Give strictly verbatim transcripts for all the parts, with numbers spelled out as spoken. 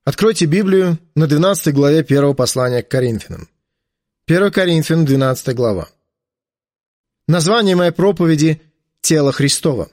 Откройте Библию на двенадцатой главе первого послания к Коринфянам. первое Коринфянам, двенадцатая глава. Название моей проповеди «Тело Христово».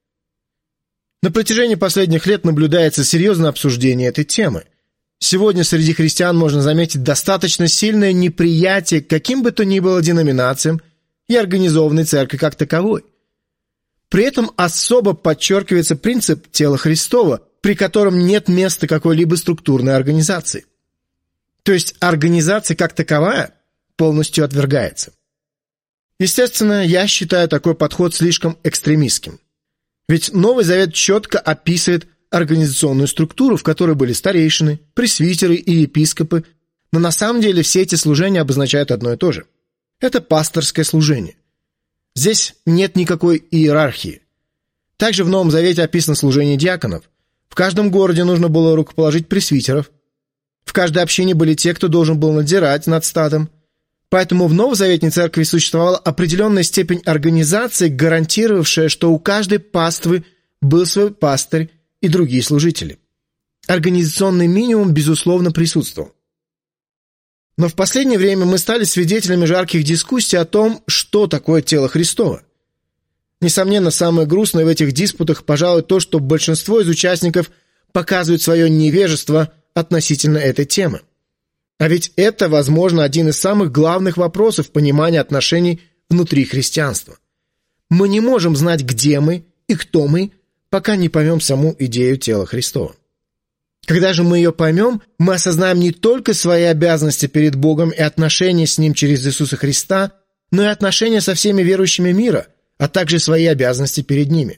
На протяжении последних лет наблюдается серьезное обсуждение этой темы. Сегодня среди христиан можно заметить достаточно сильное неприятие к каким бы то ни было деноминациям и организованной церкви как таковой. При этом особо подчеркивается принцип тела Христова, при котором нет места какой-либо структурной организации. То есть организация как таковая полностью отвергается. Естественно, я считаю такой подход слишком экстремистским. Ведь Новый Завет четко описывает организационную структуру, в которой были старейшины, пресвитеры и епископы, но на самом деле все эти служения обозначают одно и то же. Это пасторское служение. Здесь нет никакой иерархии. Также в Новом Завете описано служение диаконов. В каждом городе нужно было рукоположить пресвитеров. В каждой общине были те, кто должен был надзирать над стадом. Поэтому в Новозаветной церкви существовала определенная степень организации, гарантировавшая, что у каждой паствы был свой пастырь и другие служители. Организационный минимум, безусловно, присутствовал. Но в последнее время мы стали свидетелями жарких дискуссий о том, что такое тело Христово. Несомненно, самое грустное в этих диспутах, пожалуй, то, что большинство из участников показывают свое невежество относительно этой темы. А ведь это, возможно, один из самых главных вопросов понимания отношений внутри христианства. Мы не можем знать, где мы и кто мы, пока не поймем саму идею тела Христова. Когда же мы ее поймем, мы осознаем не только свои обязанности перед Богом и отношения с Ним через Иисуса Христа, но и отношения со всеми верующими мира, а также свои обязанности перед ними.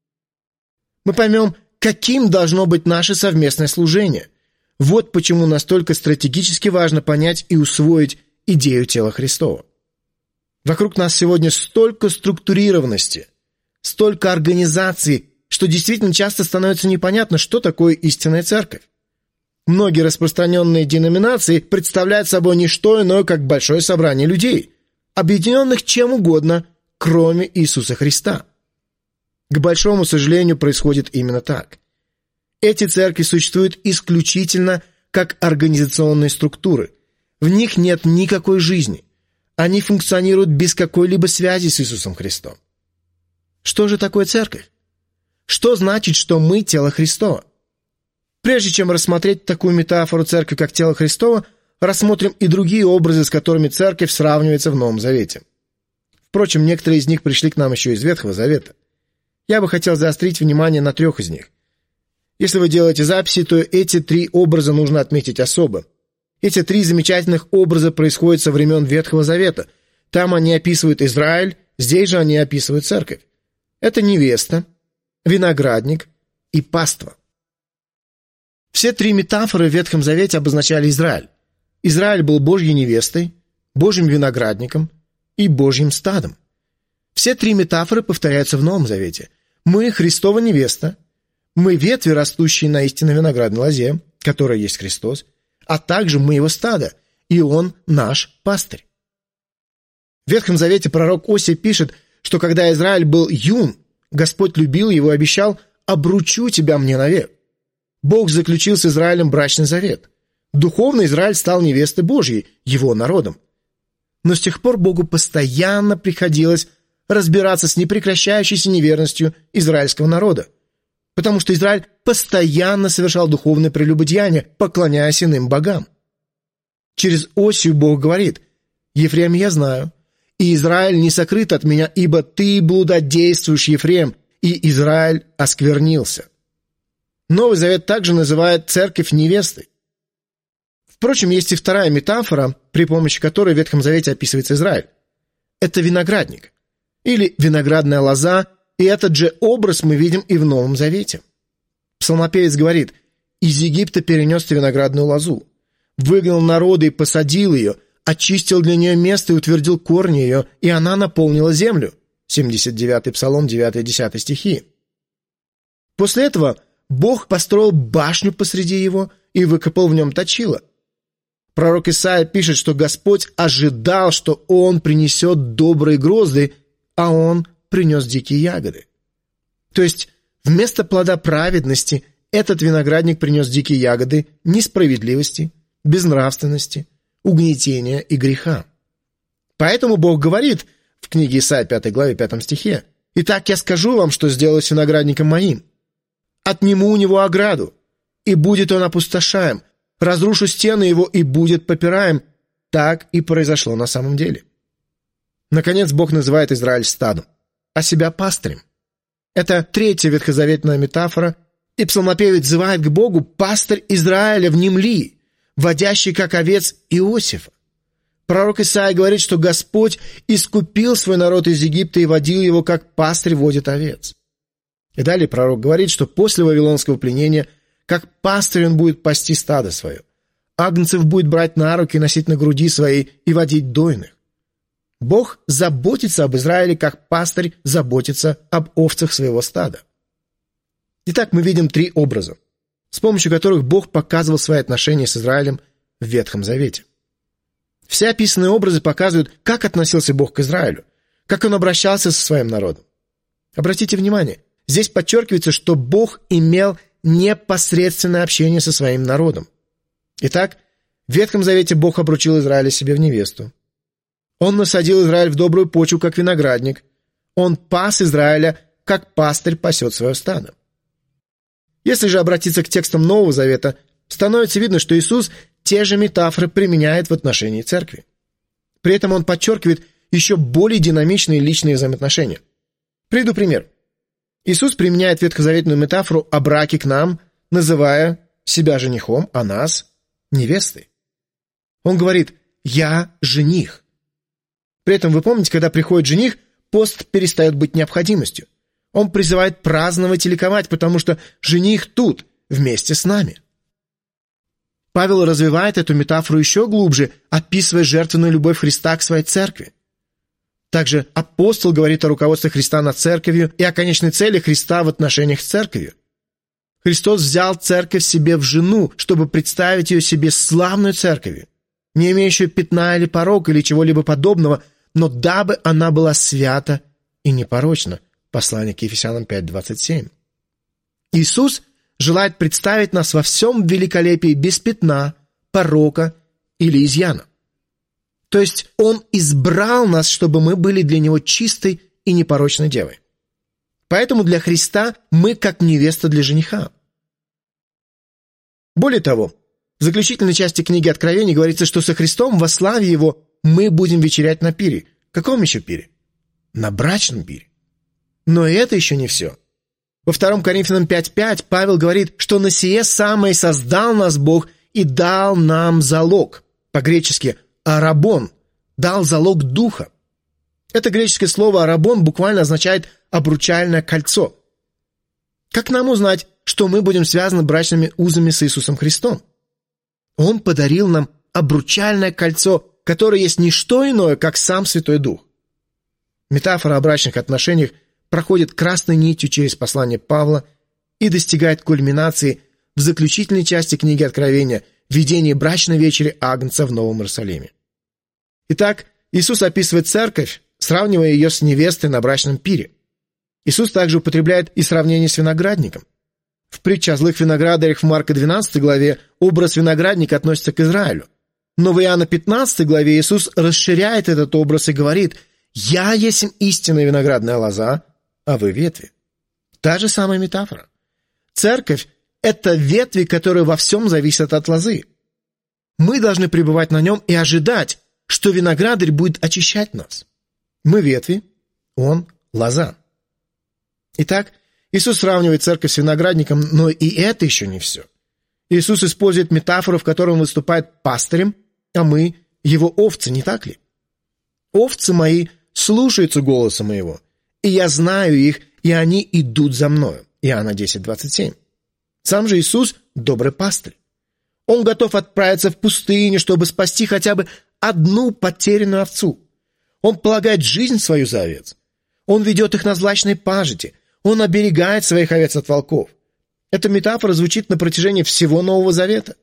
Мы поймем, каким должно быть наше совместное служение. Вот почему настолько стратегически важно понять и усвоить идею тела Христова. Вокруг нас сегодня столько структурированности, столько организаций, что действительно часто становится непонятно, что такое истинная церковь. Многие распространенные деноминации представляют собой не что иное, как большое собрание людей, объединенных чем угодно, кроме Иисуса Христа. К большому сожалению, происходит именно так. Эти церкви существуют исключительно как организационные структуры. В них нет никакой жизни. Они функционируют без какой-либо связи с Иисусом Христом. Что же такое церковь? Что значит, что мы тело Христово? Прежде чем рассмотреть такую метафору церкви как тело Христово, рассмотрим и другие образы, с которыми церковь сравнивается в Новом Завете. Впрочем, некоторые из них пришли к нам еще из Ветхого Завета. Я бы хотел заострить внимание на трех из них. Если вы делаете записи, то эти три образа нужно отметить особо. Эти три замечательных образа происходят со времен Ветхого Завета. Там они описывают Израиль, здесь же они описывают церковь. Это невеста, виноградник и паства. Все три метафоры в Ветхом Завете обозначали Израиль. Израиль был Божьей невестой, Божьим виноградником и Божьим стадом. Все три метафоры повторяются в Новом Завете. Мы Христова невеста, мы ветви, растущие на истинной виноградной лозе, которая есть Христос, а также мы его стадо, и он наш пастырь. В Ветхом Завете пророк Осия пишет, что когда Израиль был юн, Господь любил его и обещал: «Обручу тебя мне навек». Бог заключил с Израилем брачный завет. Духовно Израиль стал невестой Божьей, его народом. Но с тех пор Богу постоянно приходилось разбираться с непрекращающейся неверностью израильского народа, потому что Израиль постоянно совершал духовное прелюбодеяние, поклоняясь иным богам. Через Осию Бог говорит: «Ефрем я знаю, и Израиль не сокрыт от меня, ибо ты блудодействуешь, Ефрем, и Израиль осквернился». Новый Завет также называет церковь невестой. Впрочем, есть и вторая метафора, при помощи которой в Ветхом Завете описывается Израиль. Это виноградник, или виноградная лоза, и этот же образ мы видим и в Новом Завете. Псалмопевец говорит: «Из Египта перенес ты виноградную лозу, выгнал народы и посадил ее, очистил для нее место и утвердил корни ее, и она наполнила землю». семьдесят девятый Псалом, девятый-десятый стихи. После этого Бог построил башню посреди его и выкопал в нем точило. Пророк Исаия пишет, что Господь ожидал, что Он принесет добрые грозды, а Он принес дикие ягоды. То есть вместо плода праведности этот виноградник принес дикие ягоды несправедливости, безнравственности, угнетения и греха. Поэтому Бог говорит в книге Исайя пятой главе пятом стихе: «Итак я скажу вам, что сделаю с виноградником моим. Отниму у него ограду, и будет он опустошаем, разрушу стены его, и будет попираем». Так и произошло на самом деле. Наконец, Бог называет Израиль стадом, а себя пастырем. Это третья ветхозаветная метафора, и псалмопевец взывает к Богу: «Пастырь Израиля внемли, водящий, как овец, Иосифа». Пророк Исаия говорит, что Господь искупил свой народ из Египта и водил его, как пастырь водит овец. И далее пророк говорит, что после вавилонского пленения, как пастырь он будет пасти стадо свое. Агнцев будет брать на руки, носить на груди своей и водить дойных. Бог заботится об Израиле, как пастырь заботится об овцах своего стада. Итак, мы видим три образа, с помощью которых Бог показывал свои отношения с Израилем в Ветхом Завете. Все описанные образы показывают, как относился Бог к Израилю, как он обращался со своим народом. Обратите внимание, здесь подчеркивается, что Бог имел непосредственное общение со своим народом. Итак, в Ветхом Завете Бог обручил Израиля себе в невесту. Он насадил Израиль в добрую почву, как виноградник. Он пас Израиля, как пастырь пасет свое стадо. Если же обратиться к текстам Нового Завета, становится видно, что Иисус те же метафоры применяет в отношении церкви. При этом он подчеркивает еще более динамичные личные взаимоотношения. Приведу пример. Иисус применяет ветхозаветную метафору о браке к нам, называя себя женихом, а нас невестой. Он говорит: «Я жених». При этом, вы помните, когда приходит жених, пост перестает быть необходимостью. Он призывает праздновать и ликовать, потому что жених тут, вместе с нами. Павел развивает эту метафору еще глубже, описывая жертвенную любовь Христа к своей церкви. Также апостол говорит о руководстве Христа над церковью и о конечной цели Христа в отношениях с церковью. Христос взял церковь себе в жену, чтобы представить ее себе славной церковью, не имеющую пятна или порока или чего-либо подобного, но дабы она была свята и непорочна. Послание к Ефесянам пять двадцать семь. Иисус желает представить нас во всем великолепии без пятна, порока или изъяна. То есть Он избрал нас, чтобы мы были для Него чистой и непорочной девой. Поэтому для Христа мы как невеста для жениха. Более того, в заключительной части книги Откровений говорится, что со Христом во славе Его мы будем вечерять на пире. Каком еще пире? На брачном пире. Но и это еще не все. Во втором Коринфянам пять пять Павел говорит, что на сие самое создал нас Бог и дал нам залог. По-гречески «арабон», дал залог духа. Это греческое слово «арабон» буквально означает «обручальное кольцо». Как нам узнать, что мы будем связаны брачными узами с Иисусом Христом? Он подарил нам обручальное кольцо, которое есть не что иное, как сам Святой Дух. Метафора о брачных отношениях проходит красной нитью через послание Павла и достигает кульминации в заключительной части книги Откровения «Видение брачной вечери Агнца в Новом Иерусалиме». Итак, Иисус описывает церковь, сравнивая ее с невестой на брачном пире. Иисус также употребляет и сравнение с виноградником. В притче о злых виноградарях в Марка двенадцатой главе образ виноградника относится к Израилю. Но в Иоанна пятнадцатой главе Иисус расширяет этот образ и говорит: «Я есть истинная виноградная лоза, а вы ветви». Та же самая метафора. Церковь — это ветви, которые во всем зависят от лозы. Мы должны пребывать на нем и ожидать, что виноградарь будет очищать нас. Мы ветви, он — лоза. Итак, Иисус сравнивает церковь с виноградником, но и это еще не все. Иисус использует метафору, в которой он выступает пастырем, а мы — его овцы, не так ли? «Овцы мои слушаются голоса моего, и я знаю их, и они идут за мною». Иоанна десять двадцать семь. Сам же Иисус — добрый пастырь. Он готов отправиться в пустыню, чтобы спасти хотя бы одну потерянную овцу. Он полагает жизнь свою за овец. Он ведет их на злачной пажити. Он оберегает своих овец от волков. Эта метафора звучит на протяжении всего Нового Завета.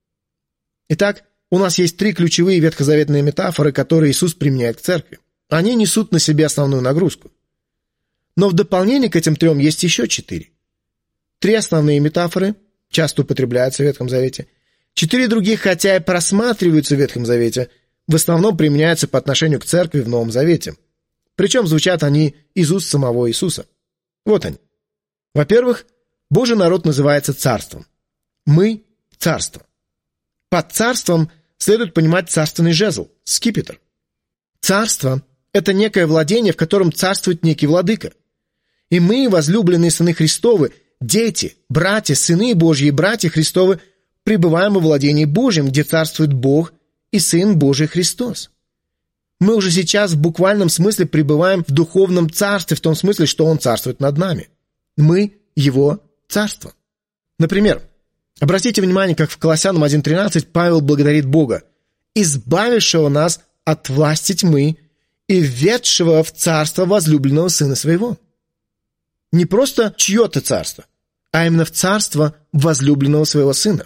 Итак, у нас есть три ключевые ветхозаветные метафоры, которые Иисус применяет к церкви. Они несут на себе основную нагрузку. Но в дополнение к этим трем есть еще четыре. Три основные метафоры часто употребляются в Ветхом Завете. Четыре других, хотя и просматриваются в Ветхом Завете, в основном применяются по отношению к церкви в Новом Завете. Причем звучат они из уст самого Иисуса. Вот они. Во-первых, Божий народ называется царством. Мы – царство. Под царством следует понимать царственный жезл, скипетр. Царство – это некое владение, в котором царствует некий владыка. И мы, возлюбленные сыны Христовы, дети, братья, сыны Божьи и братья Христовы, пребываем во владении Божьем, где царствует Бог и Сын Божий Христос. Мы уже сейчас в буквальном смысле пребываем в духовном царстве, в том смысле, что Он царствует над нами. Мы – Его царство. Например, обратите внимание, как в Колоссянам один тринадцать Павел благодарит Бога, избавившего нас от власти тьмы и введшего в царство возлюбленного Сына Своего. Не просто чье-то царство, а именно в царство возлюбленного Своего Сына.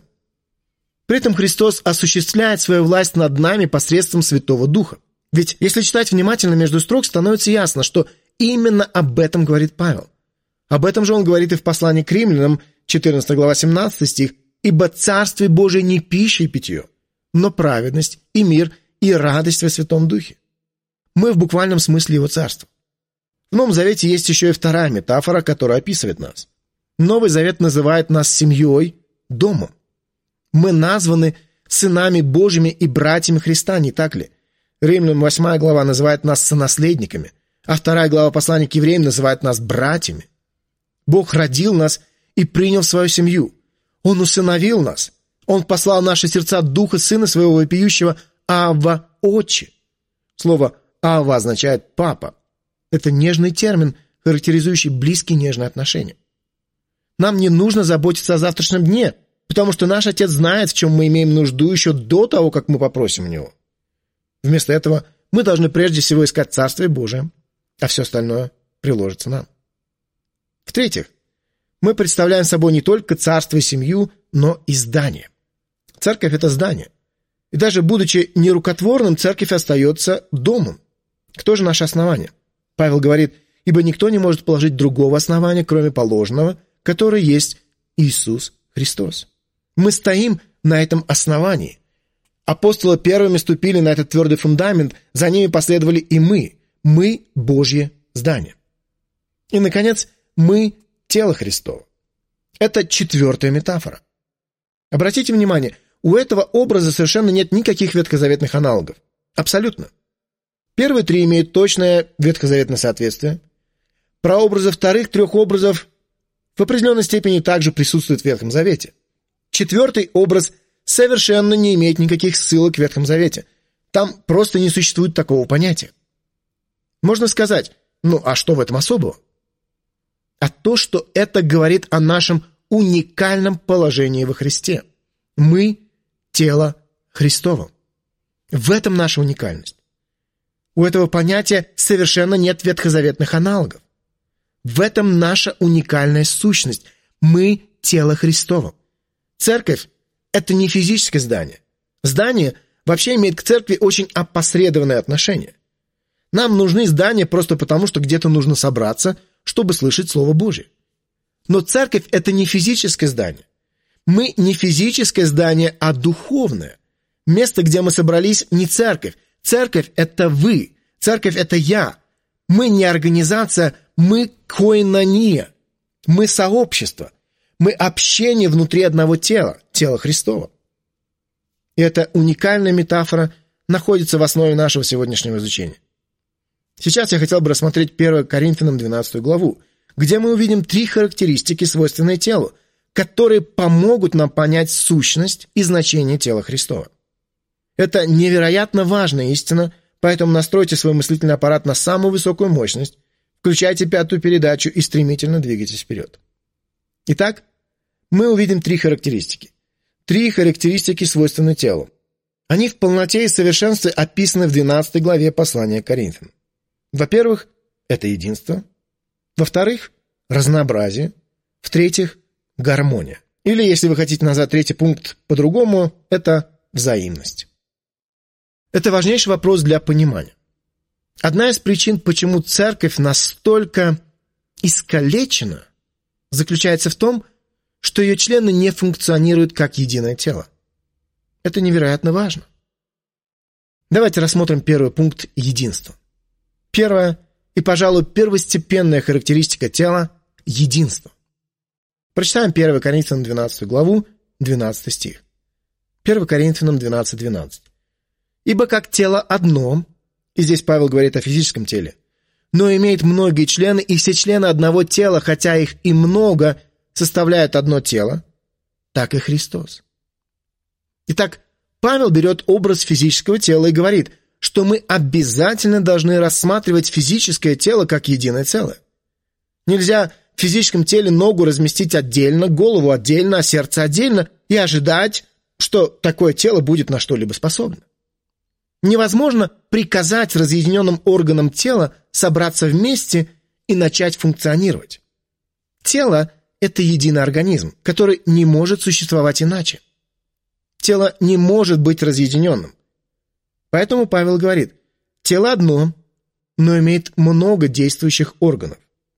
При этом Христос осуществляет свою власть над нами посредством Святого Духа. Ведь если читать внимательно между строк, становится ясно, что именно об этом говорит Павел. Об этом же он говорит и в послании к Римлянам, четырнадцатая глава, семнадцатый стих, «Ибо Царствие Божие не пища и питье, но праведность и мир и радость во Святом Духе». Мы в буквальном смысле Его Царства. В Новом Завете есть еще и вторая метафора, которая описывает нас. Новый Завет называет нас семьей, домом. Мы названы сынами Божьими и братьями Христа, не так ли? Римлянам восьмая глава называет нас сонаследниками, а вторая глава послания к евреям называет нас братьями. Бог родил нас и принял в свою семью. Он усыновил нас. Он послал в наши сердца Духа Сына Своего вопиющего «Авва, Отче». Слово «Авва» означает «папа». Это нежный термин, характеризующий близкие нежные отношения. Нам не нужно заботиться о завтрашнем дне, потому что наш Отец знает, в чем мы имеем нужду еще до того, как мы попросим у Него. Вместо этого мы должны прежде всего искать Царствие Божие, а все остальное приложится нам. В-третьих, мы представляем собой не только царство и семью, но и здание. Церковь – это здание. И даже будучи нерукотворным, церковь остается домом. Кто же наше основание? Павел говорит, ибо никто не может положить другого основания, кроме положенного, которое есть Иисус Христос. Мы стоим на этом основании. Апостолы первыми ступили на этот твердый фундамент, за ними последовали и мы. Мы – Божье здание. И, наконец, мы – тело Христово. Это четвертая метафора. Обратите внимание, у этого образа совершенно нет никаких ветхозаветных аналогов. Абсолютно. Первые три имеют точное ветхозаветное соответствие. Прообразы вторых трех образов в определенной степени также присутствуют в Ветхом Завете. Четвертый образ совершенно не имеет никаких ссылок в Ветхом Завете. Там просто не существует такого понятия. Можно сказать, ну а что в этом особого? А то, что это говорит о нашем уникальном положении во Христе. Мы – тело Христово. В этом наша уникальность. У этого понятия совершенно нет ветхозаветных аналогов. В этом наша уникальная сущность. Мы – тело Христово. Церковь – это не физическое здание. Здание вообще имеет к церкви очень опосредованное отношение. Нам нужны здания просто потому, что где-то нужно собраться, чтобы слышать Слово Божие. Но церковь – это не физическое здание. Мы не физическое здание, а духовное. Место, где мы собрались, не церковь. Церковь – это вы. Церковь – это я. Мы не организация, мы коинония. Мы сообщество. Мы общение внутри одного тела, тела Христова. И эта уникальная метафора находится в основе нашего сегодняшнего изучения. Сейчас я хотел бы рассмотреть первое Коринфянам двенадцатую главу, где мы увидим три характеристики, свойственные телу, которые помогут нам понять сущность и значение тела Христова. Это невероятно важная истина, поэтому настройте свой мыслительный аппарат на самую высокую мощность, включайте пятую передачу и стремительно двигайтесь вперед. Итак, мы увидим три характеристики. Три характеристики, свойственные телу. Они в полноте и совершенстве описаны в двенадцатой главе послания к Коринфянам. Во-первых, это единство. Во-вторых, разнообразие. В-третьих, гармония. Или, если вы хотите назвать третий пункт по-другому, это взаимность. Это важнейший вопрос для понимания. Одна из причин, почему церковь настолько искалечена, заключается в том, что ее члены не функционируют как единое тело. Это невероятно важно. Давайте рассмотрим первый пункт единства. Первая и, пожалуй, первостепенная характеристика тела – единство. Прочитаем первое Коринфянам двенадцатую главу, двенадцатый стих. первое Коринфянам двенадцать, двенадцать. «Ибо как тело одно», и здесь Павел говорит о физическом теле, «но имеет многие члены, и все члены одного тела, хотя их и много, составляют одно тело, так и Христос». Итак, Павел берет образ физического тела и говорит, что мы обязательно должны рассматривать физическое тело как единое целое. Нельзя в физическом теле ногу разместить отдельно, голову отдельно, а сердце отдельно и ожидать, что такое тело будет на что-либо способно. Невозможно приказать разъединенным органам тела собраться вместе и начать функционировать. Тело – это единый организм, который не может существовать иначе. Тело не может быть разъединенным. Поэтому Павел говорит, тело одно, но имеет много действующих органов.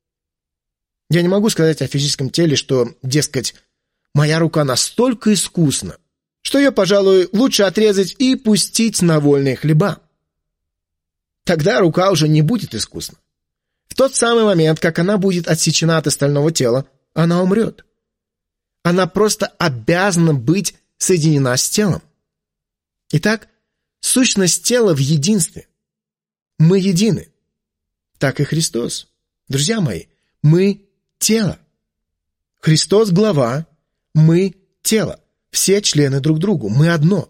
Я не могу сказать о физическом теле, что, дескать, моя рука настолько искусна, что ее, пожалуй, лучше отрезать и пустить на вольные хлеба. Тогда рука уже не будет искусна. В тот самый момент, как она будет отсечена от остального тела, она умрет. Она просто обязана быть соединена с телом. Итак, сущность тела в единстве. Мы едины. Так и Христос. Друзья мои, мы тело. Христос – глава, мы – тело. Все члены друг другу, мы одно.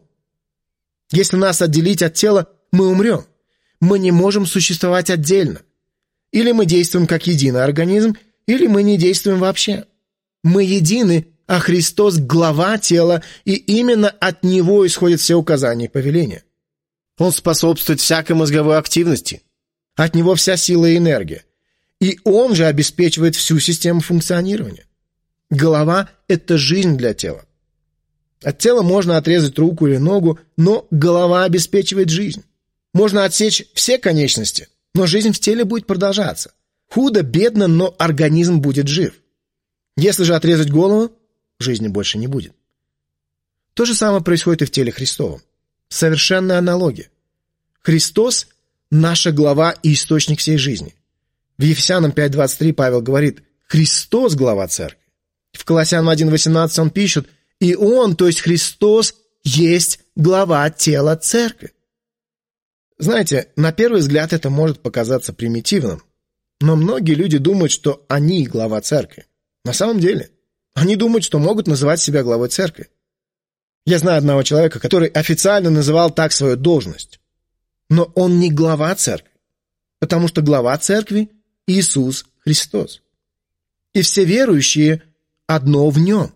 Если нас отделить от тела, мы умрем. Мы не можем существовать отдельно. Или мы действуем как единый организм, или мы не действуем вообще. Мы едины, а Христос – глава тела, и именно от Него исходят все указания и повеления. Он способствует всякой мозговой активности. От Него вся сила и энергия. И Он же обеспечивает всю систему функционирования. Голова – это жизнь для тела. От тела можно отрезать руку или ногу, но голова обеспечивает жизнь. Можно отсечь все конечности, но жизнь в теле будет продолжаться. Худо, бедно, но организм будет жив. Если же отрезать голову, жизни больше не будет. То же самое происходит и в теле Христовом. Совершенная аналогия. Христос – наша глава и источник всей жизни. В Ефесянам пять двадцать три Павел говорит «Христос – глава церкви». В Колоссянам один восемнадцать он пишет «И Он, то есть Христос, есть глава тела церкви». Знаете, на первый взгляд это может показаться примитивным, но многие люди думают, что они глава церкви. На самом деле, они думают, что могут называть себя главой церкви. Я знаю одного человека, который официально называл так свою должность. Но он не глава церкви, потому что глава церкви – Иисус Христос. И все верующие одно в Нем.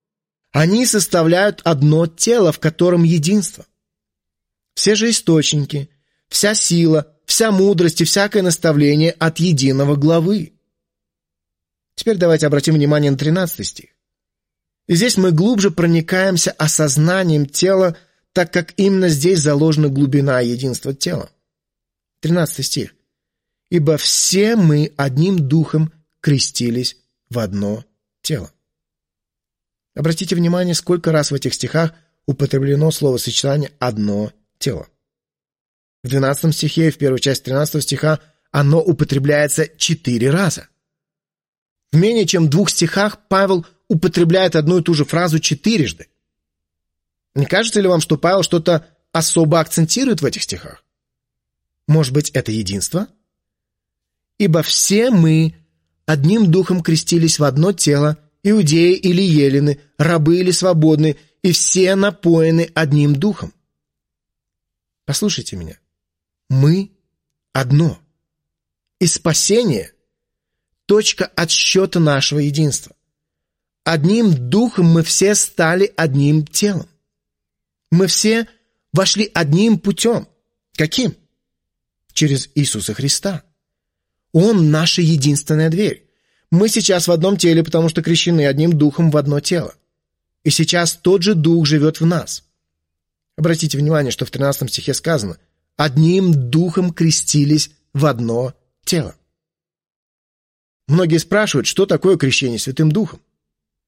Они составляют одно тело, в котором единство. Все же источники, вся сила, вся мудрость и всякое наставление от единого главы. Теперь давайте обратим внимание на тринадцатый стих. И здесь мы глубже проникаемся осознанием тела, так как именно здесь заложена глубина единства тела. тринадцатый стих. «Ибо все мы одним духом крестились в одно тело». Обратите внимание, сколько раз в этих стихах употреблено словосочетание «одно тело». В двенадцатом стихе и в первой части тринадцатого стиха оно употребляется четыре раза. В менее чем двух стихах Павел употребляет одну и ту же фразу четырежды. Не кажется ли вам, что Павел что-то особо акцентирует в этих стихах? Может быть, это единство? «Ибо все мы одним духом крестились в одно тело, иудеи или елены, рабы или свободны, и все напоены одним духом». Послушайте меня. Мы одно. И спасение – точка отсчета нашего единства. Одним духом мы все стали одним телом. Мы все вошли одним путем. Каким? Через Иисуса Христа. Он – наша единственная дверь. Мы сейчас в одном теле, потому что крещены одним духом в одно тело. И сейчас тот же дух живет в нас. Обратите внимание, что в тринадцатом стихе сказано «одним духом крестились в одно тело». Многие спрашивают, что такое крещение Святым Духом.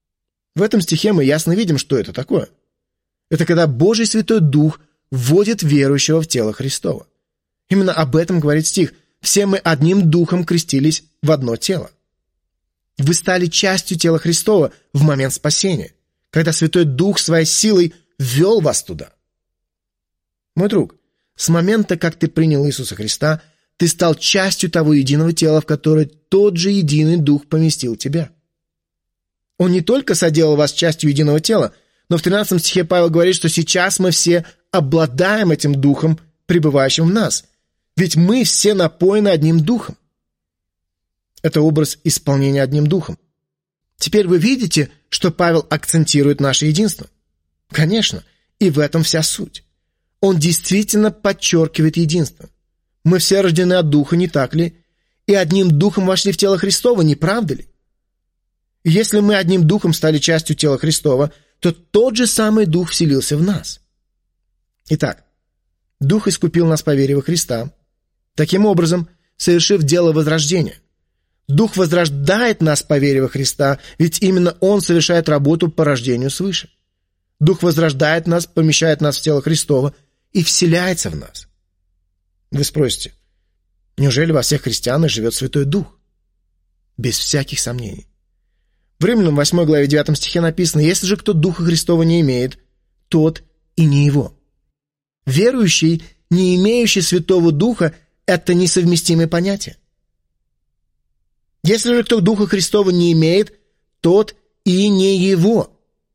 В этом стихе мы ясно видим, что это такое. Это когда Божий Святой Дух вводит верующего в тело Христово. Именно об этом говорит стих. «Все мы одним духом крестились в одно тело». Вы стали частью тела Христова в момент спасения, когда Святой Дух своей силой ввел вас туда. Мой друг, с момента, как ты принял Иисуса Христа, ты стал частью того единого тела, в которое тот же единый Дух поместил тебя. Он не только соделал вас частью единого тела, но в тринадцатом стихе Павел говорит, что сейчас мы все обладаем этим Духом, пребывающим в нас. Ведь мы все напоены одним Духом. Это образ исполнения одним Духом. Теперь вы видите, что Павел акцентирует наше единство? Конечно, и в этом вся суть. Он действительно подчеркивает единство. Мы все рождены от Духа, не так ли? И одним Духом вошли в тело Христово, не правда ли? И если мы одним Духом стали частью тела Христова, то тот же самый Дух вселился в нас. Итак, Дух искупил нас по вере во Христа, таким образом совершив дело возрождения. Дух возрождает нас по вере во Христа, ведь именно Он совершает работу по рождению свыше. Дух возрождает нас, помещает нас в тело Христово и вселяется в нас. Вы спросите, неужели во всех христианах живет Святой Дух? Без всяких сомнений. В Римлянам восьмой главе девятом стихе написано: «Если же кто Духа Христова не имеет, тот и не его». Верующий, не имеющий Святого Духа, это несовместимые понятия. Если же кто Духа Христова не имеет, тот и не его.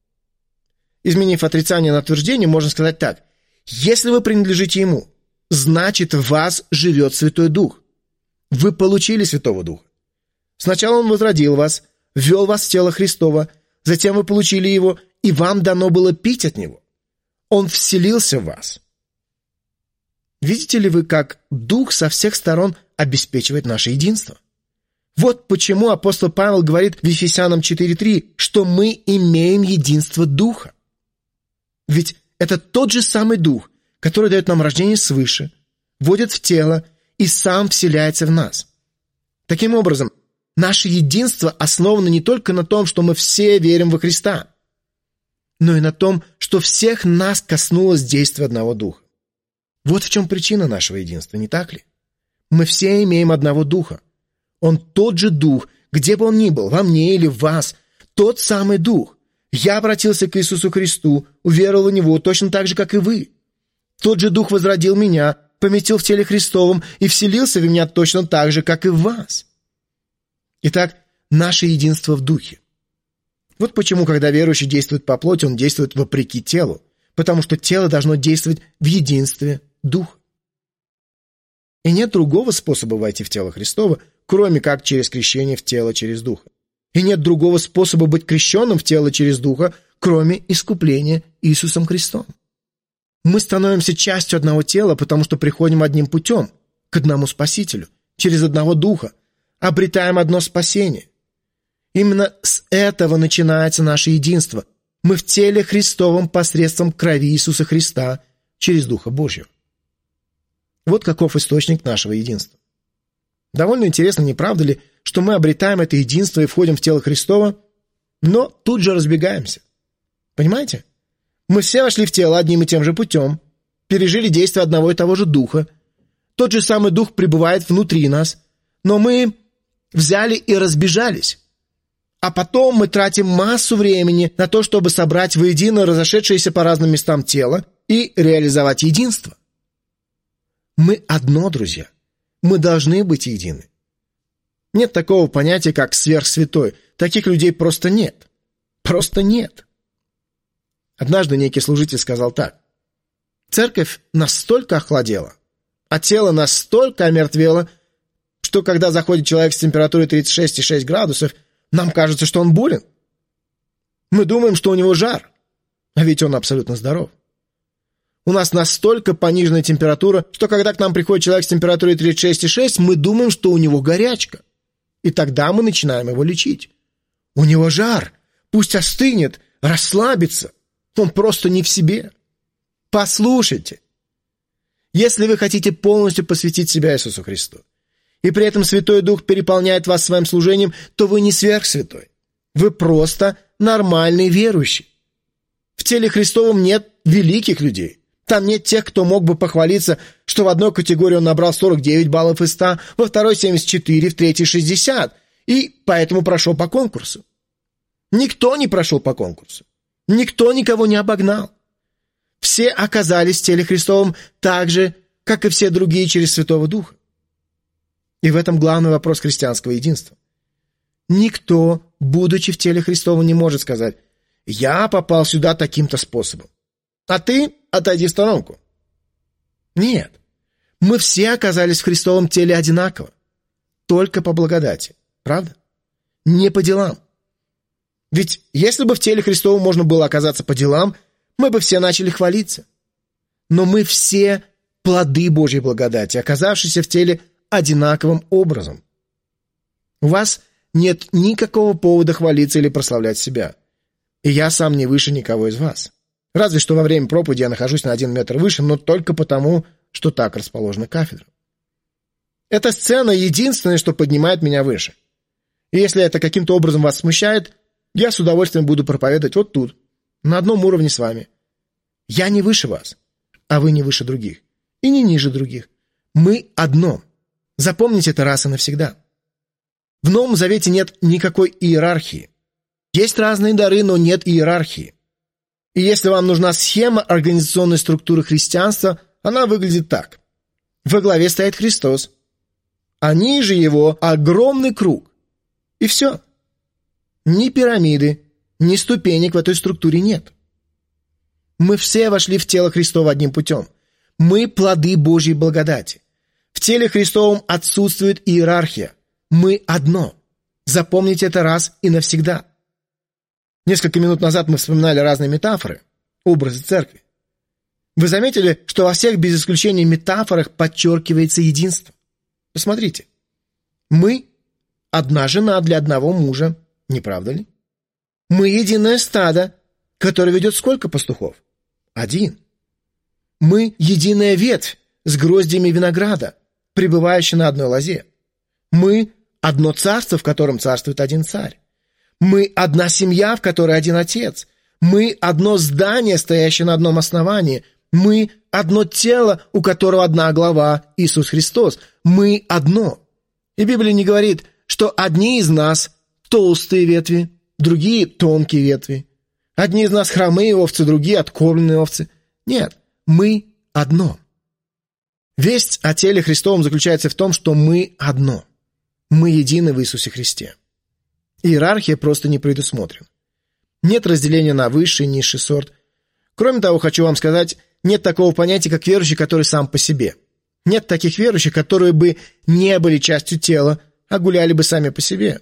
Изменив отрицание на утверждение, можно сказать так: если вы принадлежите Ему, значит, в вас живет Святой Дух. Вы получили Святого Духа. Сначала Он возродил вас, ввел вас в тело Христово, затем вы получили Его, и вам дано было пить от Него. Он вселился в вас. Видите ли вы, как Дух со всех сторон обеспечивает наше единство? Вот почему апостол Павел говорит в Ефесянам четыре три, что мы имеем единство Духа. Ведь это тот же самый Дух, который дает нам рождение свыше, вводит в тело и сам вселяется в нас. Таким образом, наше единство основано не только на том, что мы все верим во Христа, но и на том, что всех нас коснулось действия одного Духа. Вот в чем причина нашего единства, не так ли? Мы все имеем одного Духа. Он тот же Дух, где бы он ни был, во мне или в вас, тот самый Дух. Я обратился к Иисусу Христу, уверовал в Него точно так же, как и вы. Тот же Дух возродил меня, поместил в теле Христовом и вселился в меня точно так же, как и в вас. Итак, наше единство в Духе. Вот почему, когда верующий действует по плоти, он действует вопреки телу, потому что тело должно действовать в единстве Духа. И нет другого способа войти в тело Христово, кроме как через крещение в тело через Духа. И нет другого способа быть крещенным в тело через Духа, кроме искупления Иисусом Христом. Мы становимся частью одного тела, потому что приходим одним путем, к одному Спасителю, через одного Духа, обретаем одно спасение. Именно с этого начинается наше единство. Мы в теле Христовом посредством крови Иисуса Христа через Духа Божьего. Вот каков источник нашего единства. Довольно интересно, не правда ли, что мы обретаем это единство и входим в тело Христово, но тут же разбегаемся. Понимаете? Мы все вошли в тело одним и тем же путем, пережили действие одного и того же Духа. Тот же самый Дух пребывает внутри нас, но мы взяли и разбежались. А потом мы тратим массу времени на то, чтобы собрать воедино разошедшиеся по разным местам тело и реализовать единство. Мы одно, друзья. Мы должны быть едины. Нет такого понятия, как сверхсвятой. Таких людей просто нет. Просто нет. Однажды некий служитель сказал так: церковь настолько охладела, а тело настолько омертвело, что когда заходит человек с температурой тридцать шесть и шесть градусов, нам кажется, что он болен. Мы думаем, что у него жар, а ведь он абсолютно здоров. У нас настолько пониженная температура, что когда к нам приходит человек с температурой тридцать шесть и шесть, мы думаем, что у него горячка. И тогда мы начинаем его лечить. У него жар, пусть остынет, расслабится. Он просто не в себе. Послушайте. Если вы хотите полностью посвятить себя Иисусу Христу, и при этом Святой Дух переполняет вас своим служением, то вы не сверхсвятой. Вы просто нормальный верующий. В теле Христовом нет великих людей. Там нет тех, кто мог бы похвалиться, что в одной категории он набрал сорок девять баллов из ста, во второй семьдесят четыре, в третьей шестьдесят, и поэтому прошел по конкурсу. Никто не прошел по конкурсу. Никто никого не обогнал. Все оказались в теле Христовом так же, как и все другие через Святого Духа. И в этом главный вопрос христианского единства. Никто, будучи в теле Христовом, не может сказать: «Я попал сюда таким-то способом, а ты отойди в сторонку». Нет, мы все оказались в Христовом теле одинаково, только по благодати, правда? Не по делам. Ведь если бы в теле Христовом можно было оказаться по делам, мы бы все начали хвалиться. Но мы все плоды Божьей благодати, оказавшиеся в теле одинаковым образом. У вас нет никакого повода хвалиться или прославлять себя. И я сам не выше никого из вас. Разве что во время проповеди я нахожусь на один метр выше, но только потому, что так расположена кафедра. Эта сцена единственное, что поднимает меня выше. И если это каким-то образом вас смущает, я с удовольствием буду проповедовать вот тут, на одном уровне с вами. Я не выше вас, а вы не выше других, и не ниже других. Мы одно. Запомните это раз и навсегда. В Новом Завете нет никакой иерархии. Есть разные дары, но нет иерархии. И если вам нужна схема организационной структуры христианства, она выглядит так. Во главе стоит Христос, а ниже его огромный круг. И все. Ни пирамиды, ни ступенек в этой структуре нет. Мы все вошли в тело Христово одним путем. Мы плоды Божьей благодати. В теле Христовом отсутствует иерархия. Мы одно. Запомните это раз и навсегда. Несколько минут назад мы вспоминали разные метафоры, образы церкви. Вы заметили, что во всех без исключения метафорах подчеркивается единство? Посмотрите. Мы – одна жена для одного мужа, не правда ли? Мы – единое стадо, которое ведет сколько пастухов? Один. Мы – единая ветвь с гроздьями винограда, пребывающая на одной лозе. Мы – одно царство, в котором царствует один царь. Мы – одна семья, в которой один отец. Мы – одно здание, стоящее на одном основании. Мы – одно тело, у которого одна глава – Иисус Христос. Мы – одно. И Библия не говорит, что одни из нас – толстые ветви, другие – тонкие ветви. Одни из нас – хромые овцы, другие – откормленные овцы. Нет, мы – одно. Весть о теле Христовом заключается в том, что мы одно. Мы едины в Иисусе Христе. Иерархия просто не предусмотрена. Нет разделения на высший и низший сорт. Кроме того, хочу вам сказать, нет такого понятия, как верующий, который сам по себе. Нет таких верующих, которые бы не были частью тела, а гуляли бы сами по себе.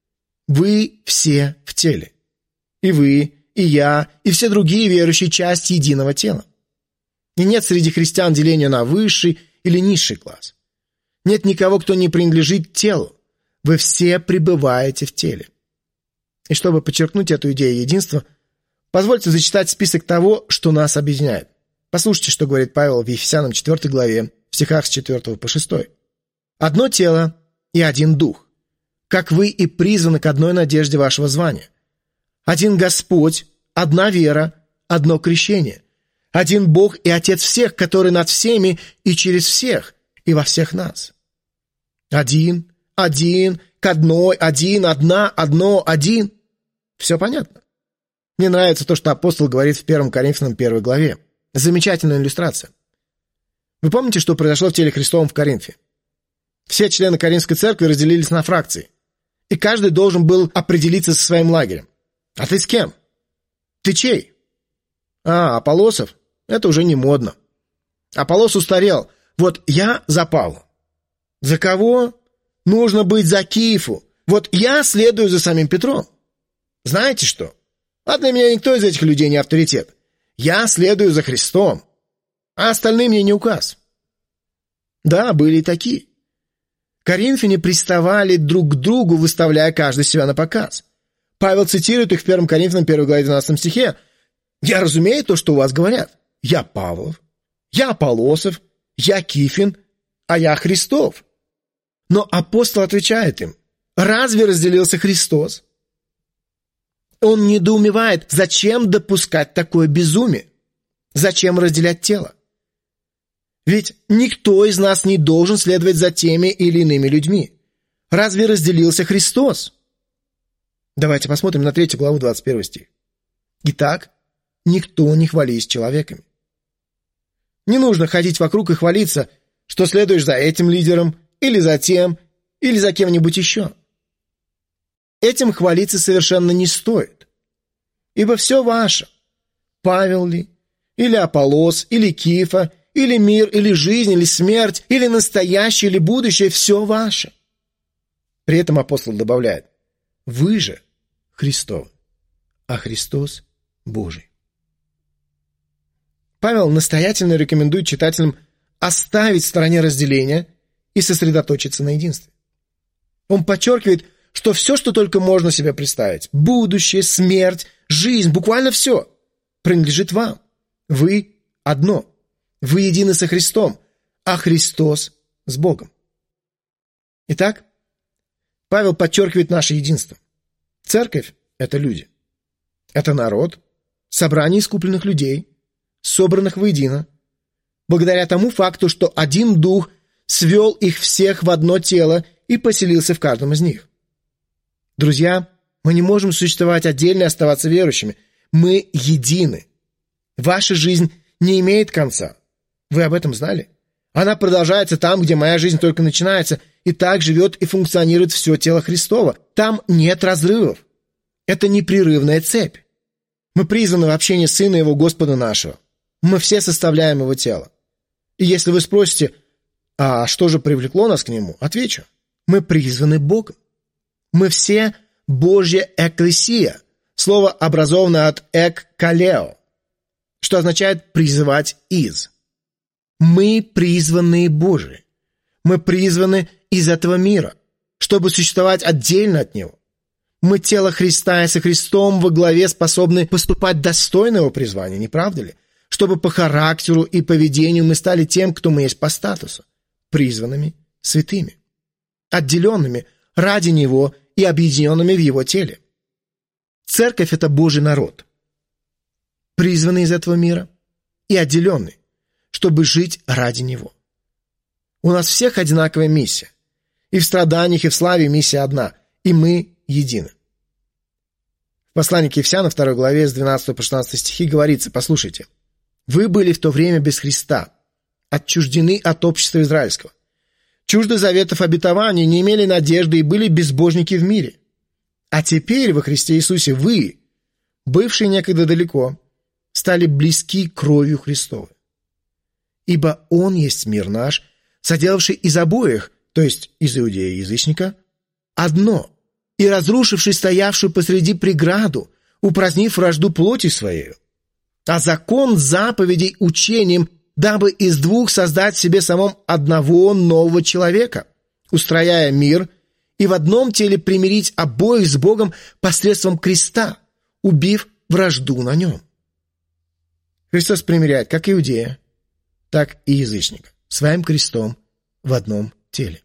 Вы все в теле. И вы, и я, и все другие верующие – часть единого тела. И нет среди христиан деления на высший или низший класс. Нет никого, кто не принадлежит телу. Вы все пребываете в теле. И чтобы подчеркнуть эту идею единства, позвольте зачитать список того, что нас объединяет. Послушайте, что говорит Павел в Ефесянам четвёртой главе, в стихах с четвёртого по шестой. «Одно тело и один дух, как вы и призваны к одной надежде вашего звания. Один Господь, одна вера, одно крещение. Один Бог и Отец всех, который над всеми и через всех, и во всех нас. Один, один, к одной, один, одна, одно, один». Все понятно? Мне нравится то, что апостол говорит в первом Коринфянам первой главе. Замечательная иллюстрация. Вы помните, что произошло в теле Христовом в Коринфе? Все члены Коринфской церкви разделились на фракции, и каждый должен был определиться со своим лагерем. А ты с кем? Ты чей? А, Аполлосов? Это уже не модно. Аполлос устарел. Вот я за Павла. За кого? Нужно быть за Киефу. Вот я следую за самим Петром. Знаете что? А для меня никто из этих людей не авторитет. Я следую за Христом, а остальные мне не указ. Да, были и такие. Коринфяне приставали друг к другу, выставляя каждый себя на показ. Павел цитирует их в первом Коринфянам первой главе двенадцатом стихе. «Я разумею то, что у вас говорят. Я Павлов, я Аполлосов, я Кифин, а я Христов». Но апостол отвечает им: «Разве разделился Христос? Он недоумевает, зачем допускать такое безумие? Зачем разделять тело? Ведь никто из нас не должен следовать за теми или иными людьми. Разве разделился Христос? Давайте посмотрим на третью главу, двадцать первый стих. Итак, никто не хвались человеками. Не нужно ходить вокруг и хвалиться, что следуешь за этим лидером, или за тем, или за кем-нибудь еще. Этим хвалиться совершенно не стоит. Ибо все ваше. Павел ли, или Аполлос, или Кифа, или мир, или жизнь, или смерть, или настоящее, или будущее, все ваше. При этом апостол добавляет: вы же Христовы, а Христос Божий. Павел настоятельно рекомендует читателям оставить в стороне разделения и сосредоточиться на единстве. Он подчеркивает, что все, что только можно себе представить, будущее, смерть, жизнь, буквально все, принадлежит вам. Вы одно. Вы едины со Христом, а Христос с Богом. Итак, Павел подчеркивает наше единство. Церковь – это люди. Это народ, собрание искупленных людей, собранных воедино, благодаря тому факту, что один Дух свел их всех в одно тело и поселился в каждом из них. Друзья, мы не можем существовать отдельно и оставаться верующими. Мы едины. Ваша жизнь не имеет конца. Вы об этом знали? Она продолжается там, где моя жизнь только начинается, и так живет и функционирует все тело Христово. Там нет разрывов. Это непрерывная цепь. Мы призваны в общении Сына Его Господа нашего. Мы все составляем Его тело. И если вы спросите, а что же привлекло нас к Нему? Отвечу. Мы призваны Богом. Мы все Божья экклесия. Слово образовано от «эк-калео», что означает «призывать из». Мы призванные Божии. Мы призваны из этого мира, чтобы существовать отдельно от Него. Мы тело Христа, и со Христом во главе способны поступать достойно Его призвания, не правда ли? Чтобы по характеру и поведению мы стали тем, кто мы есть по статусу, призванными святыми, отделенными ради Него и объединенными в Его теле. Церковь – это Божий народ, призванный из этого мира и отделенный, чтобы жить ради Него. У нас всех одинаковая миссия. И в страданиях, и в славе миссия одна, и мы едины. В послании к Ефесянам, второй главе, с двенадцатого по шестнадцатый стихи говорится, послушайте, «Вы были в то время без Христа, отчуждены от общества израильского, чужды заветов обетований, не имели надежды и были безбожники в мире. А теперь во Христе Иисусе вы, бывшие некогда далеко, стали близки кровью Христовой. Ибо Он есть мир наш, соделавший из обоих, то есть из иудея и язычника, одно, и разрушивший стоявшую посреди преграду, упразднив вражду плоти своей, а закон заповедей учением, дабы из двух создать себе самом одного нового человека, устрояя мир, и в одном теле примирить обоих с Богом посредством креста, убив вражду на нем». Христос примиряет как иудея, так и язычника своим крестом в одном теле.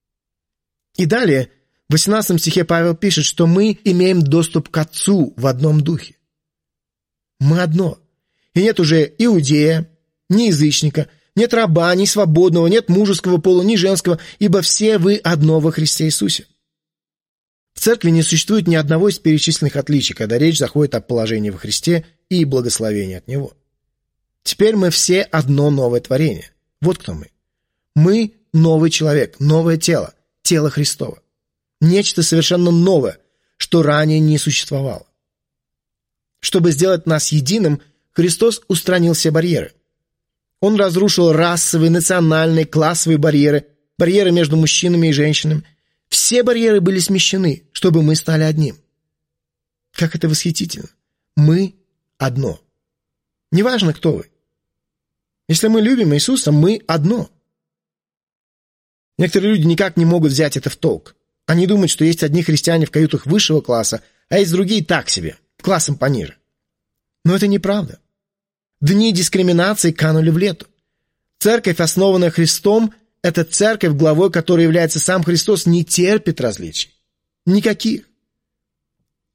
И далее, в восемнадцатом стихе Павел пишет, что мы имеем доступ к Отцу в одном духе. Мы одно. И нет уже иудея, ни язычника, нет раба, ни свободного, нет мужеского пола, ни женского, ибо все вы одно во Христе Иисусе. В церкви не существует ни одного из перечисленных отличий, когда речь заходит о положении во Христе и благословении от Него. Теперь мы все одно новое творение. Вот кто мы. Мы новый человек, новое тело, тело Христово. Нечто совершенно новое, что ранее не существовало. Чтобы сделать нас единым, Христос устранил все барьеры. Он разрушил расовые, национальные, классовые барьеры, барьеры между мужчинами и женщинами. Все барьеры были смещены, чтобы мы стали одним. Как это восхитительно! Мы одно. Неважно, кто вы. Если мы любим Иисуса, мы одно. Некоторые люди никак не могут взять это в толк. Они думают, что есть одни христиане в каютах высшего класса, а есть другие так себе, классом пониже. Но это неправда. Дни дискриминации канули в лету. Церковь, основанная Христом, это церковь, главой которой является сам Христос, не терпит различий. Никаких.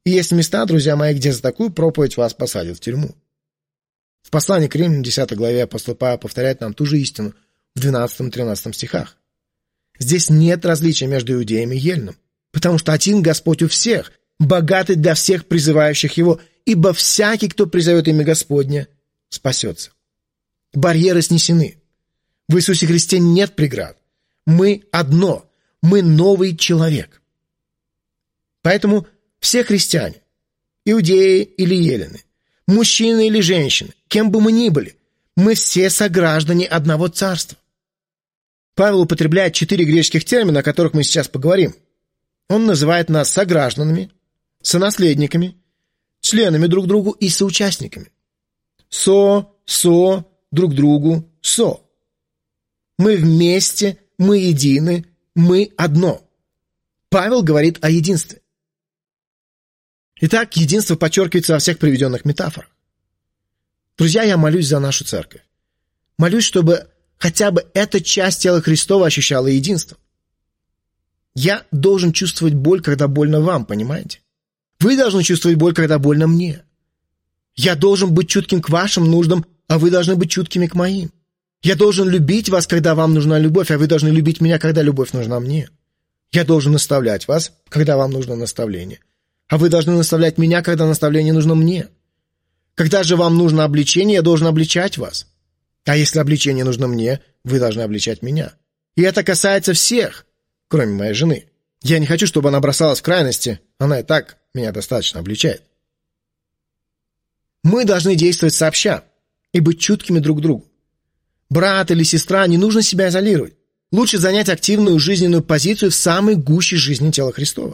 И есть места, друзья мои, где за такую проповедь вас посадят в тюрьму. В послании к Римлянам, десятой главе, апостол Павел повторяет нам ту же истину в двенадцатом-тринадцатом стихах. Здесь нет различия между иудеем и еленом, потому что один Господь у всех, богатый для всех призывающих Его, ибо всякий, кто призовет имя Господне, спасется. Барьеры снесены. В Иисусе Христе нет преград. Мы одно. Мы новый человек. Поэтому все христиане, иудеи или елены, мужчины или женщины, кем бы мы ни были, мы все сограждане одного царства. Павел употребляет четыре греческих термина, о которых мы сейчас поговорим. Он называет нас согражданами, сонаследниками, членами друг другу и соучастниками. Со, со, друг другу, со. Мы вместе, мы едины, мы одно. Павел говорит о единстве. Итак, единство подчеркивается во всех приведенных метафорах. Друзья, я молюсь за нашу церковь. Молюсь, чтобы хотя бы эта часть тела Христова ощущала единство. Я должен чувствовать боль, когда больно вам, понимаете? Вы должны чувствовать боль, когда больно мне. Я должен быть чутким к вашим нуждам, а вы должны быть чуткими к моим. Я должен любить вас, когда вам нужна любовь, а вы должны любить меня, когда любовь нужна мне. Я должен наставлять вас, когда вам нужно наставление, а вы должны наставлять меня, когда наставление нужно мне. Когда же вам нужно обличение, я должен обличать вас. А если обличение нужно мне, вы должны обличать меня. И это касается всех, кроме моей жены. Я не хочу, чтобы она бросалась в крайности, она и так меня достаточно обличает. Мы должны действовать сообща и быть чуткими друг к другу. Брат или сестра, не нужно себя изолировать. Лучше занять активную жизненную позицию в самой гуще жизни тела Христова.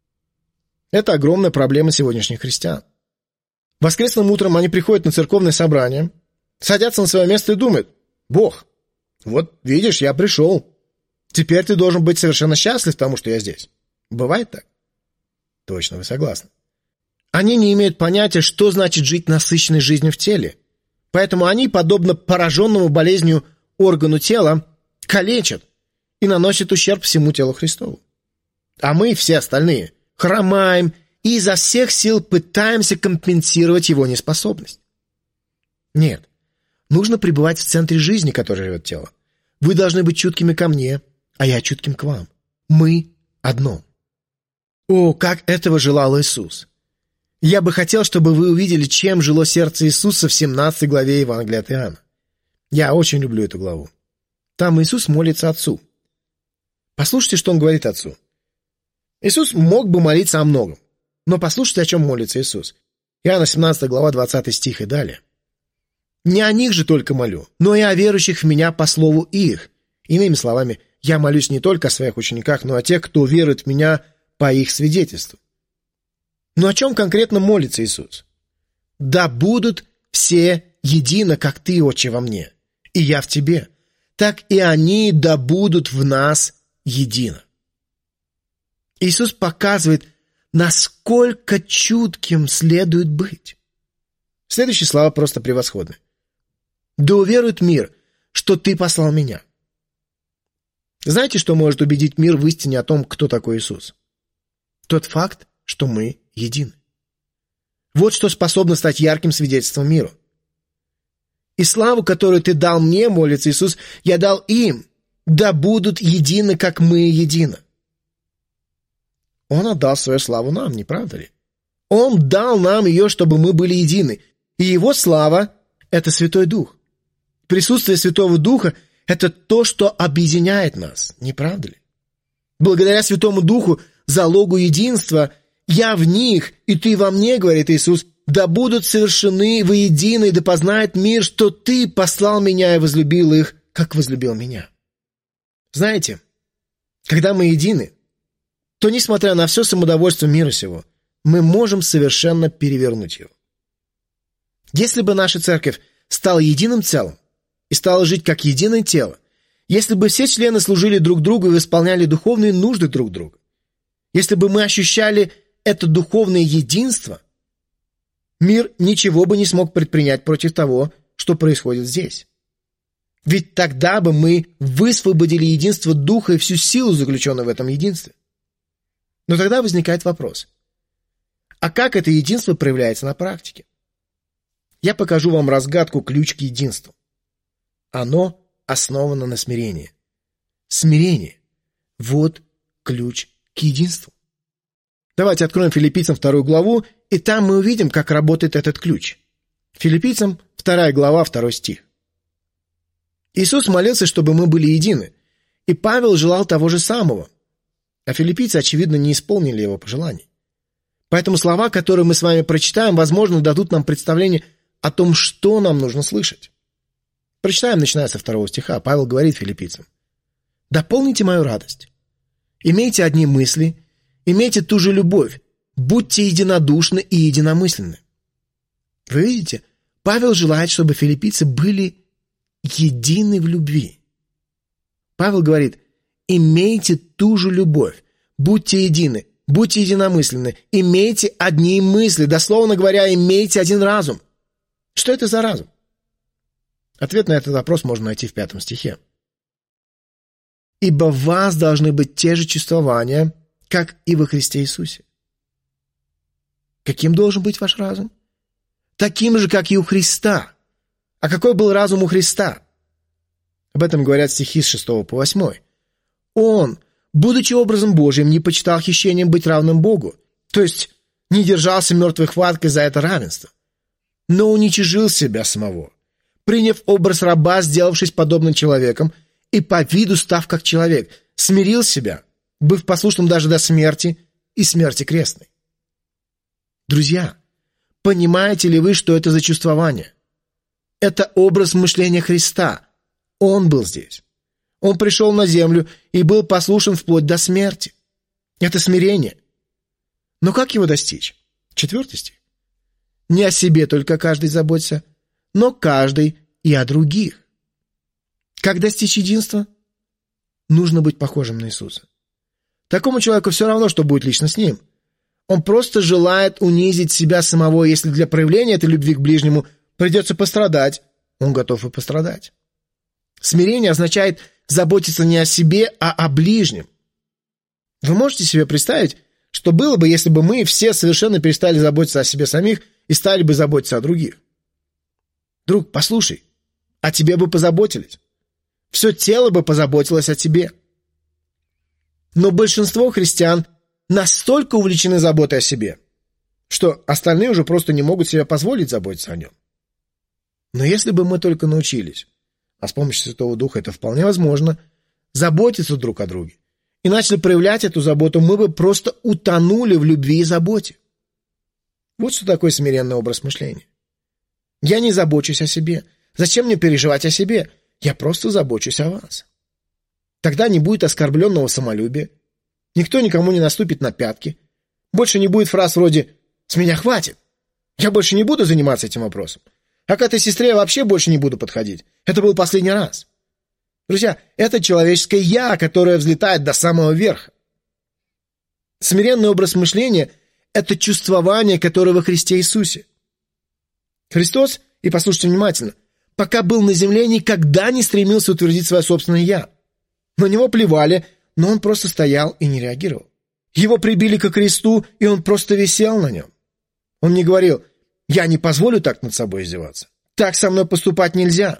Это огромная проблема сегодняшних христиан. Воскресным утром они приходят на церковное собрание, садятся на свое место и думают: «Бог, вот видишь, я пришел. Теперь ты должен быть совершенно счастлив тому, что я здесь». Бывает так? Точно, вы согласны. Они не имеют понятия, что значит жить насыщенной жизнью в теле. Поэтому они, подобно пораженному болезнью органу тела, калечат и наносят ущерб всему телу Христову. А мы, все остальные, хромаем и изо всех сил пытаемся компенсировать его неспособность. Нет, нужно пребывать в центре жизни, которой живет тело. Вы должны быть чуткими ко мне, а я чутким к вам. Мы одно. О, как этого желал Иисус! Я бы хотел, чтобы вы увидели, чем жило сердце Иисуса в семнадцатой главе Евангелия от Иоанна. Я очень люблю эту главу. Там Иисус молится Отцу. Послушайте, что Он говорит Отцу. Иисус мог бы молиться о многом, но послушайте, о чем молится Иисус. Иоанна семнадцатая глава, двадцатый стих и далее. «Не о них же только молю, но и о верующих в Меня по слову их». Иными словами, я молюсь не только о своих учениках, но и о тех, кто верует в Меня по их свидетельству. Но о чем конкретно молится Иисус? «Да будут все едино, как Ты, Отче, во Мне, и Я в Тебе, так и они да будут в нас едино». Иисус показывает, насколько чутким следует быть. Следующие слова просто превосходны. «Да уверует мир, что Ты послал Меня». Знаете, что может убедить мир в истине о том, кто такой Иисус? Тот факт, что мы едины. Вот что способно стать ярким свидетельством миру. «И славу, которую Ты дал мне, — молится Иисус, — я дал им, да будут едины, как мы едины». Он отдал свою славу нам, не правда ли? Он дал нам ее, чтобы мы были едины. И Его слава — это Святой Дух. Присутствие Святого Духа — это то, что объединяет нас, не правда ли? Благодаря Святому Духу, залогу единства, «Я в них, и Ты во мне, — говорит Иисус, — да будут совершены воедино, и да познает мир, что Ты послал Меня и возлюбил их, как возлюбил Меня». Знаете, когда мы едины, то, несмотря на все самодовольство мира сего, мы можем совершенно перевернуть его. Если бы наша церковь стала единым целым и стала жить как единое тело, если бы все члены служили друг другу и восполняли духовные нужды друг друга, если бы мы ощущали это духовное единство, мир ничего бы не смог предпринять против того, что происходит здесь. Ведь тогда бы мы высвободили единство Духа и всю силу, заключенную в этом единстве. Но тогда возникает вопрос: А как это единство проявляется на практике? Я покажу вам разгадку, ключ к единству. Оно основано на смирении. Смирение – вот ключ к единству. Давайте откроем Филиппийцам вторую главу, и там мы увидим, как работает этот ключ. Филиппийцам вторая глава, второй стих. Иисус молился, чтобы мы были едины, и Павел желал того же самого, а филиппийцы, очевидно, не исполнили его пожеланий. Поэтому слова, которые мы с вами прочитаем, возможно, дадут нам представление о том, что нам нужно слышать. Прочитаем, начиная со второго стиха. Павел говорит филиппийцам: «Дополните мою радость, имейте одни мысли, имейте ту же любовь, будьте единодушны и единомысленны». Вы видите, Павел желает, чтобы филиппийцы были едины в любви. Павел говорит: имейте ту же любовь, будьте едины, будьте единомысленны, имейте одни мысли, дословно говоря, имейте один разум. Что это за разум? Ответ на этот вопрос можно найти в пятом стихе. «Ибо в вас должны быть те же чувствования, как и во Христе Иисусе». Каким должен быть ваш разум? Таким же, как и у Христа. А какой был разум у Христа? Об этом говорят стихи с шестого по восьмой. «Он, будучи образом Божьим, не почитал хищением быть равным Богу, то есть не держался мертвой хваткой за это равенство, но уничижил себя самого, приняв образ раба, сделавшись подобным человеком, и по виду став как человек, смирил себя, быв послушным даже до смерти и смерти крестной». Друзья, понимаете ли вы, что это за чувствование? Это образ мышления Христа. Он был здесь. Он пришел на землю и был послушен вплоть до смерти. Это смирение. Но как его достичь? Четвертый стих. «Не о себе только каждый заботится, но каждый и о других». Как достичь единства? Нужно быть похожим на Иисуса. Такому человеку все равно, что будет лично с ним. Он просто желает унизить себя самого. Если для проявления этой любви к ближнему придется пострадать, он готов и пострадать. Смирение означает заботиться не о себе, а о ближнем. Вы можете себе представить, что было бы, если бы мы все совершенно перестали заботиться о себе самих и стали бы заботиться о других? Друг, послушай, о тебе бы позаботились. Все тело бы позаботилось о тебе. Но большинство христиан настолько увлечены заботой о себе, что остальные уже просто не могут себе позволить заботиться о нем. Но если бы мы только научились, а с помощью Святого Духа это вполне возможно, заботиться друг о друге, и начали проявлять эту заботу, мы бы просто утонули в любви и заботе. Вот что такое смиренный образ мышления. Я не забочусь о себе. Зачем мне переживать о себе? Я просто забочусь о вас. Тогда не будет оскорбленного самолюбия, никто никому не наступит на пятки, больше не будет фраз вроде «с меня хватит», «я больше не буду заниматься этим вопросом», «а к этой сестре я вообще больше не буду подходить, это был последний раз». Друзья, это человеческое «я», которое взлетает до самого верха. Смиренный образ мышления – это чувствование, которое во Христе Иисусе. Христос, и послушайте внимательно, пока был на земле, никогда не стремился утвердить свое собственное «я». На него плевали, но он просто стоял и не реагировал. Его прибили ко кресту, и он просто висел на нем. Он не говорил: «Я не позволю так над собой издеваться. Так со мной поступать нельзя».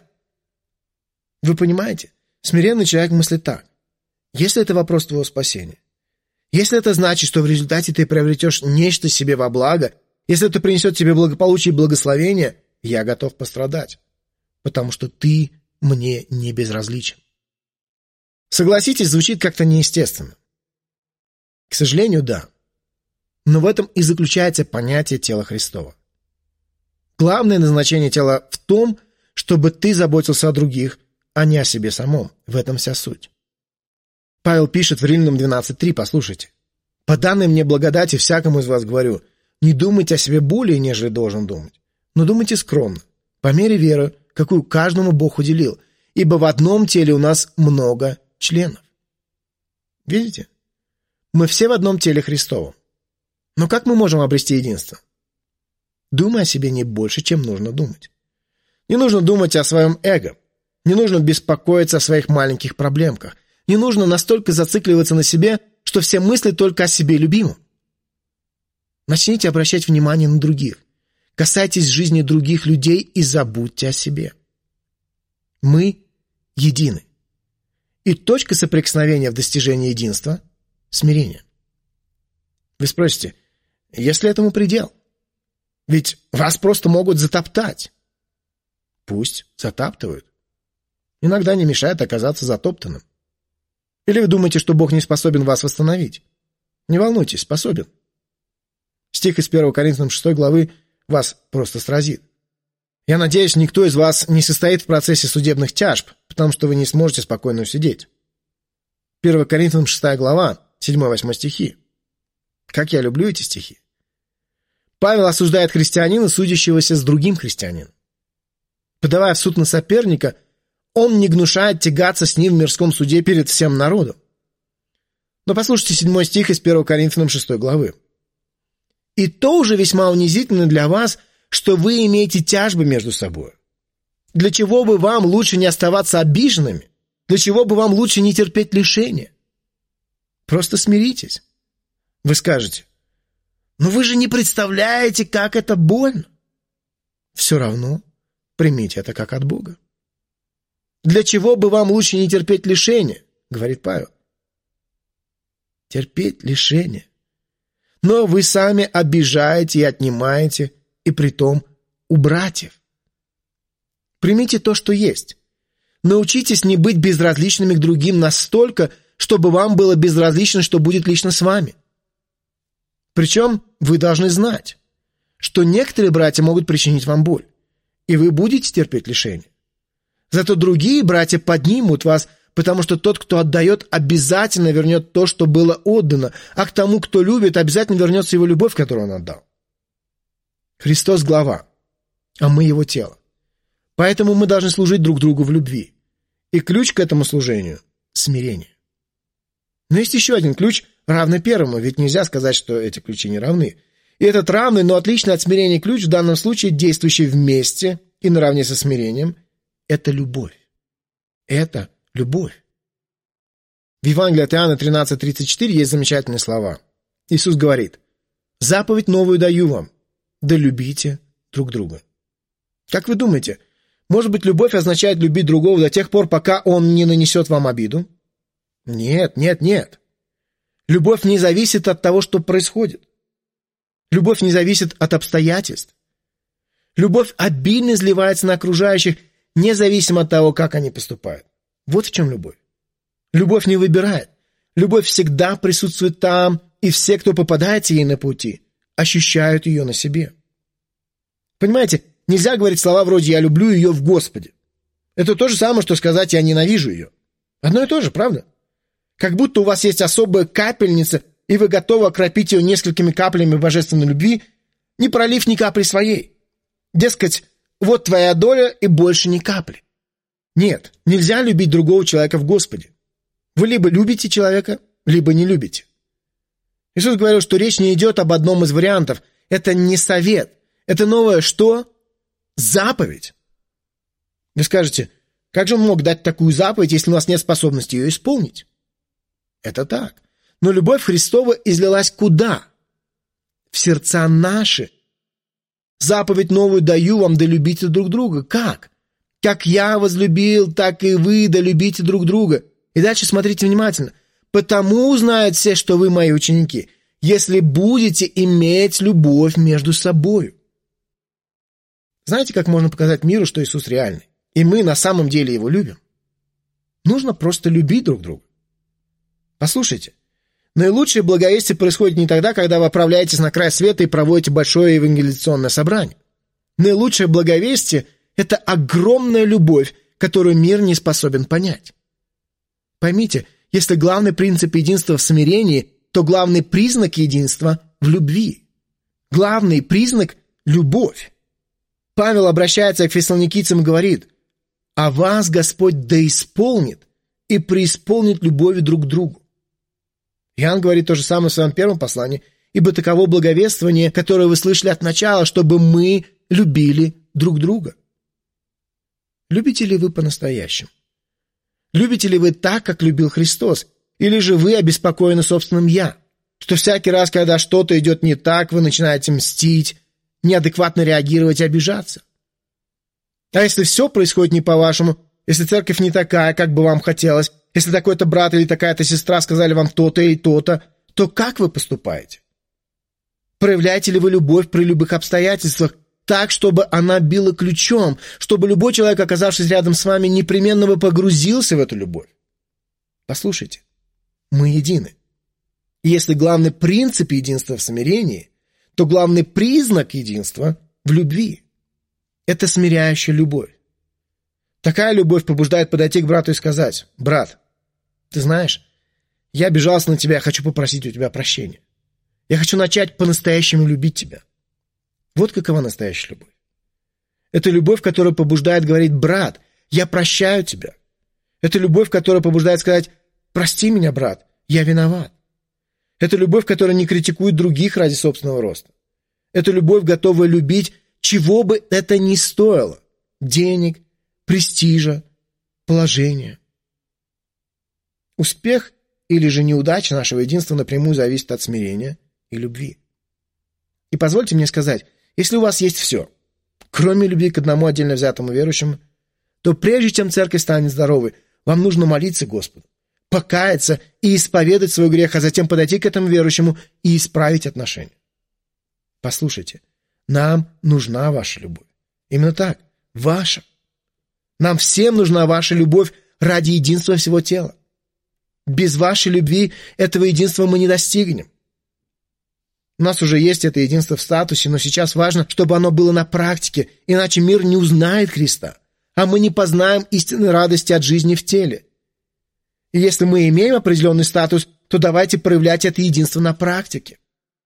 Вы понимаете? Смиренный человек мыслит так: если это вопрос твоего спасения, если это значит, что в результате ты приобретешь нечто себе во благо, если это принесет тебе благополучие и благословение, я готов пострадать, потому что ты мне не безразличен. Согласитесь, звучит как-то неестественно. К сожалению, да. Но в этом и заключается понятие тела Христова. Главное назначение тела в том, чтобы ты заботился о других, а не о себе самом. В этом вся суть. Павел пишет в Римлянам двенадцать три, послушайте. «По данной мне благодати всякому из вас говорю, не думайте о себе более, нежели должен думать, но думайте скромно, по мере веры, какую каждому Бог уделил, ибо в одном теле у нас много членов». Видите? Мы все в одном теле Христовом. Но как мы можем обрести единство? Думай о себе не больше, чем нужно думать. Не нужно думать о своем эго. Не нужно беспокоиться о своих маленьких проблемках. Не нужно настолько зацикливаться на себе, что все мысли только о себе любимом. Начните обращать внимание на других. Касайтесь жизни других людей и забудьте о себе. Мы едины. И точка соприкосновения в достижении единства – смирение. Вы спросите, есть ли этому предел? Ведь вас просто могут затоптать. Пусть затаптывают. Иногда не мешает оказаться затоптанным. Или вы думаете, что Бог не способен вас восстановить? Не волнуйтесь, способен. Стих из первого Коринфянам шестой главы вас просто сразит. Я надеюсь, никто из вас не состоит в процессе судебных тяжб, потому что вы не сможете спокойно усидеть. первое Коринфянам шестая глава, седьмой-восьмой стихи. Как я люблю эти стихи. Павел осуждает христианина, судящегося с другим христианином. Подавая в суд на соперника, он не гнушает тягаться с ним в мирском суде перед всем народом. Но послушайте седьмой стих из первого Коринфянам шестой главы. «И то уже весьма унизительно для вас, что вы имеете тяжбы между собой. Для чего бы вам лучше не оставаться обиженными? Для чего бы вам лучше не терпеть лишения? Просто смиритесь». Вы скажете, «Но вы же не представляете, как это больно». Все равно примите это как от Бога. «Для чего бы вам лучше не терпеть лишения?» — говорит Павел. Терпеть лишения. Но вы сами обижаете и отнимаете, и притом у братьев. Примите то, что есть. Научитесь не быть безразличными к другим настолько, чтобы вам было безразлично, что будет лично с вами. Причем вы должны знать, что некоторые братья могут причинить вам боль, и вы будете терпеть лишения. Зато другие братья поднимут вас, потому что тот, кто отдает, обязательно вернет то, что было отдано, а к тому, кто любит, обязательно вернется его любовь, которую он отдал. Христос – глава, а мы его тело. Поэтому мы должны служить друг другу в любви. И ключ к этому служению – смирение. Но есть еще один ключ, равный первому, ведь нельзя сказать, что эти ключи не равны. И этот равный, но отличный от смирения ключ, в данном случае действующий вместе и наравне со смирением – это любовь. Это любовь. В Евангелии от Иоанна тринадцать тридцать четыре есть замечательные слова. Иисус говорит: «Заповедь новую даю вам, да любите друг друга». Как вы думаете, может быть, любовь означает любить другого до тех пор, пока он не нанесет вам обиду? Нет, нет, нет. Любовь не зависит от того, что происходит. Любовь не зависит от обстоятельств. Любовь обильно изливается на окружающих, независимо от того, как они поступают. Вот в чем любовь. Любовь не выбирает. Любовь всегда присутствует там, и все, кто попадается ей на пути, ощущают ее на себе. Понимаете, нельзя говорить слова вроде «я люблю ее в Господе». Это то же самое, что сказать «я ненавижу ее». Одно и то же, правда? Как будто у вас есть особая капельница, и вы готовы окропить ее несколькими каплями божественной любви, не пролив ни капли своей. Дескать, вот твоя доля и больше ни капли. Нет, нельзя любить другого человека в Господе. Вы либо любите человека, либо не любите. Иисус говорил, что речь не идет об одном из вариантов. Это не совет. Это новое что? Заповедь. Вы скажете, как же он мог дать такую заповедь, если у нас нет способности ее исполнить? Это так. Но любовь Христова излилась куда? В сердца наши. Заповедь новую даю вам, да любите друг друга. Как? Как я возлюбил, так и вы, да любите друг друга. И дальше смотрите внимательно. Потому узнают все, что вы мои ученики, если будете иметь любовь между собой. Знаете, как можно показать миру, что Иисус реальный? И мы на самом деле его любим? Нужно просто любить друг друга. Послушайте, наилучшее благовестие происходит не тогда, когда вы отправляетесь на край света и проводите большое евангелизационное собрание. Наилучшее благовестие – это огромная любовь, которую мир не способен понять. Поймите, если главный принцип единства в смирении, то главный признак единства в любви. Главный признак – любовь. Павел обращается к фессалоникийцам и говорит: «А вас Господь да исполнит и преисполнит любовью друг к другу». Иоанн говорит то же самое в своем первом послании: «Ибо таково благовествование, которое вы слышали от начала, чтобы мы любили друг друга». Любите ли вы по-настоящему? Любите ли вы так, как любил Христос? Или же вы обеспокоены собственным «я»? что всякий раз, когда что-то идет не так, вы начинаете мстить, неадекватно реагировать и обижаться? А если все происходит не по-вашему, если церковь не такая, как бы вам хотелось, если такой-то брат или такая-то сестра сказали вам то-то и то-то, то как вы поступаете? Проявляете ли вы любовь при любых обстоятельствах так, чтобы она била ключом, чтобы любой человек, оказавшись рядом с вами, непременно бы погрузился в эту любовь? Послушайте, мы едины. И если главный принцип единства в смирении, то главный признак единства в любви – это смиряющая любовь. Такая любовь побуждает подойти к брату и сказать: «Брат, ты знаешь, я обижался на тебя, я хочу попросить у тебя прощения. Я хочу начать по-настоящему любить тебя». Вот какова настоящая любовь. Это любовь, которая побуждает говорить: «Брат, я прощаю тебя». Это любовь, которая побуждает сказать: «Прости меня, брат, я виноват». Это любовь, которая не критикует других ради собственного роста. Это любовь, готовая любить, чего бы это ни стоило: денег, престижа, положения. Успех или же неудача нашего единства напрямую зависит от смирения и любви. И позвольте мне сказать, если у вас есть все, кроме любви к одному отдельно взятому верующему, то прежде чем церковь станет здоровой, вам нужно молиться Господу, покаяться и исповедать свой грех, а затем подойти к этому верующему и исправить отношения. Послушайте, нам нужна ваша любовь. Именно так, ваша. Нам всем нужна ваша любовь ради единства всего тела. Без вашей любви этого единства мы не достигнем. У нас уже есть это единство в статусе, но сейчас важно, чтобы оно было на практике, иначе мир не узнает Христа, а мы не познаем истинной радости от жизни в теле. И если мы имеем определенный статус, то давайте проявлять это единство на практике.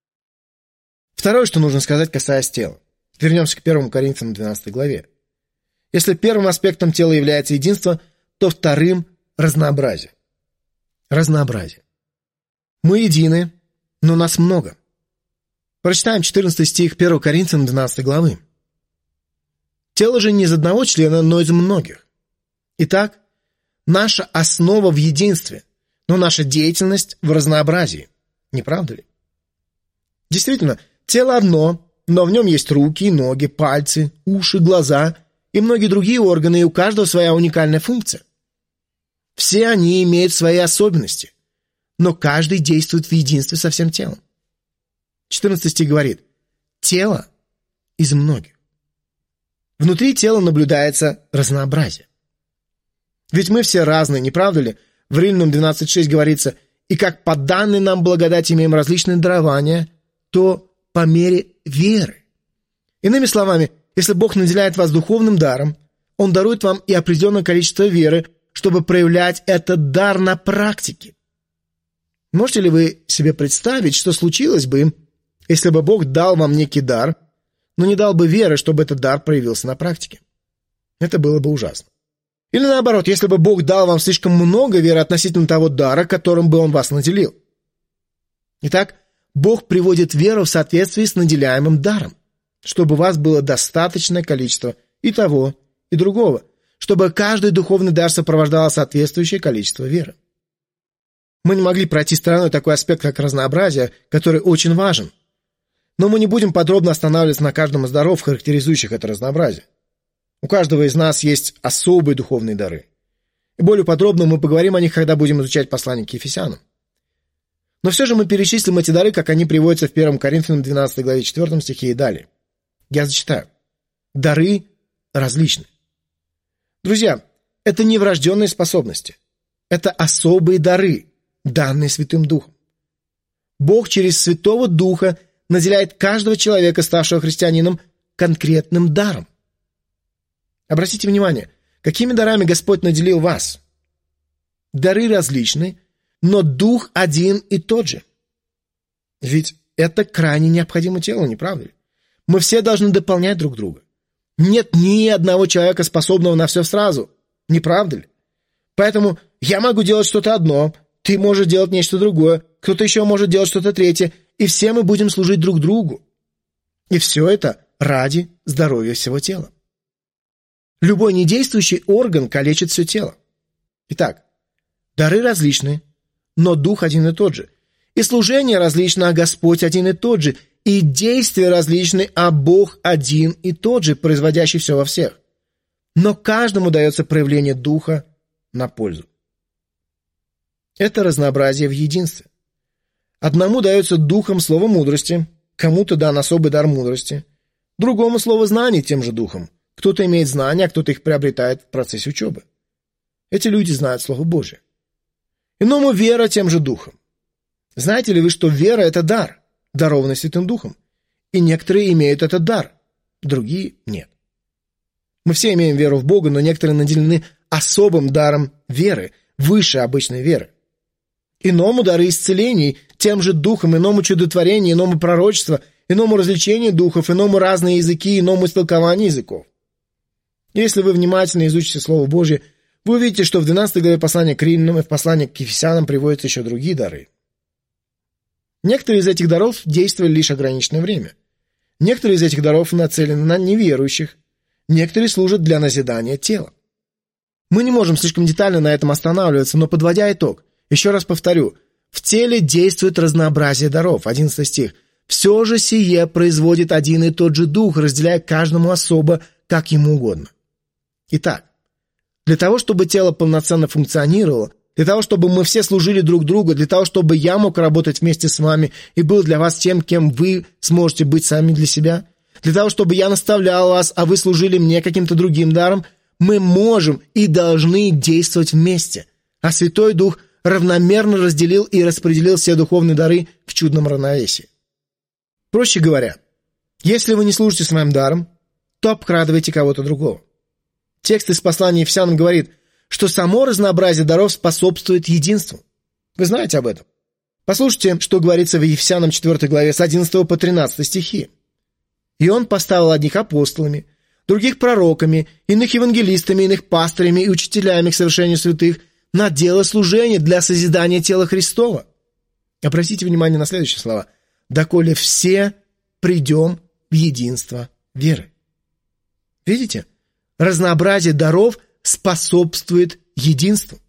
Второе, что нужно сказать, касаясь тела. Вернемся к первому Коринфянам двенадцатой главе. Если первым аспектом тела является единство, то вторым – разнообразие. Разнообразие. Мы едины, но нас много. Прочитаем четырнадцатый стих первого Коринфянам двенадцатой главы. «Тело же не из одного члена, но из многих. Итак, наша основа в единстве, но наша деятельность в разнообразии». Не правда ли? Действительно, тело одно, но в нем есть руки, ноги, пальцы, уши, глаза и многие другие органы, и у каждого своя уникальная функция. Все они имеют свои особенности, но каждый действует в единстве со всем телом. четырнадцатый стих говорит: «Тело из многих». Внутри тела наблюдается разнообразие. Ведь мы все разные, не правда ли? В Римлянам двенадцать шесть говорится: «И как по данной нам благодати имеем различные дарования, то по мере веры». Иными словами, если Бог наделяет вас духовным даром, Он дарует вам и определенное количество веры, чтобы проявлять этот дар на практике. Можете ли вы себе представить, что случилось бы, если бы Бог дал вам некий дар, но не дал бы веры, чтобы этот дар проявился на практике? Это было бы ужасно. Или наоборот, если бы Бог дал вам слишком много веры относительно того дара, которым бы Он вас наделил. Итак, Бог приводит веру в соответствии с наделяемым даром, чтобы у вас было достаточное количество и того, и другого, чтобы каждый духовный дар сопровождало соответствующее количество веры. Мы не могли пройти стороной такой аспект, как разнообразие, который очень важен. Но мы не будем подробно останавливаться на каждом из даров, характеризующих это разнообразие. У каждого из нас есть особые духовные дары. И более подробно мы поговорим о них, когда будем изучать послание к Ефесянам. Но все же мы перечислим эти дары, как они приводятся в первом Коринфянам двенадцатой главе четвёртом стихе и далее. Я зачитаю. Дары различны. Друзья, это не врожденные способности. Это особые дары, данные Святым Духом. Бог через Святого Духа наделяет каждого человека, ставшего христианином, конкретным даром. Обратите внимание, какими дарами Господь наделил вас? Дары различны, но Дух один и тот же. Ведь это крайне необходимо телу, не правда ли? Мы все должны дополнять друг друга. Нет ни одного человека, способного на все сразу, не правда ли? Поэтому я могу делать что-то одно, ты можешь делать нечто другое, кто-то еще может делать что-то третье, и все мы будем служить друг другу. И все это ради здоровья всего тела. Любой недействующий орган калечит все тело. Итак, дары различны, но Дух один и тот же. И служение различно, а Господь один и тот же. И действия различны, а Бог один и тот же, производящий все во всех. Но каждому дается проявление Духа на пользу. Это разнообразие в единстве. Одному дается Духом слово мудрости, кому-то дан особый дар мудрости, другому слово знаний тем же Духом. Кто-то имеет знания, а кто-то их приобретает в процессе учебы. Эти люди знают Слово Божие. Иному вера тем же Духом. Знаете ли вы, что вера – это дар, дарованный Святым Духом? И некоторые имеют этот дар, другие – нет. Мы все имеем веру в Бога, но некоторые наделены особым даром веры, выше обычной веры. Иному дары исцелений, тем же Духом, иному чудотворение, иному пророчество, иному развлечение духов, иному разные языки, иному истолкование языков. Если вы внимательно изучите Слово Божье, вы увидите, что в двенадцатой главе послания к Римлянам и в послании к Ефесянам приводятся еще другие дары. Некоторые из этих даров действовали лишь ограниченное время. Некоторые из этих даров нацелены на неверующих. Некоторые служат для назидания тела. Мы не можем слишком детально на этом останавливаться, но, подводя итог, еще раз повторю, в теле действует разнообразие даров, одиннадцатый стих. «Все же сие производит один и тот же Дух, разделяя каждому особо, как ему угодно». Итак, для того, чтобы тело полноценно функционировало, для того, чтобы мы все служили друг другу, для того, чтобы я мог работать вместе с вами и был для вас тем, кем вы сможете быть сами для себя, для того, чтобы я наставлял вас, а вы служили мне каким-то другим даром, мы можем и должны действовать вместе, а Святой Дух равномерно разделил и распределил все духовные дары в чудном равновесии. Проще говоря, если вы не служите своим даром, то обкрадываете кого-то другого. Текст из послания Ефесянам говорит, что само разнообразие даров способствует единству. Вы знаете об этом? Послушайте, что говорится в Ефесянам четвёртой главе с одиннадцатого по тринадцатый стихи. «И он поставил одних апостолами, других пророками, иных евангелистами, иных пастырями и учителями к совершению святых на дело служения для созидания тела Христова». Обратите внимание на следующие слова. «Доколе все придем в единство веры». Видите? Разнообразие даров способствует единству.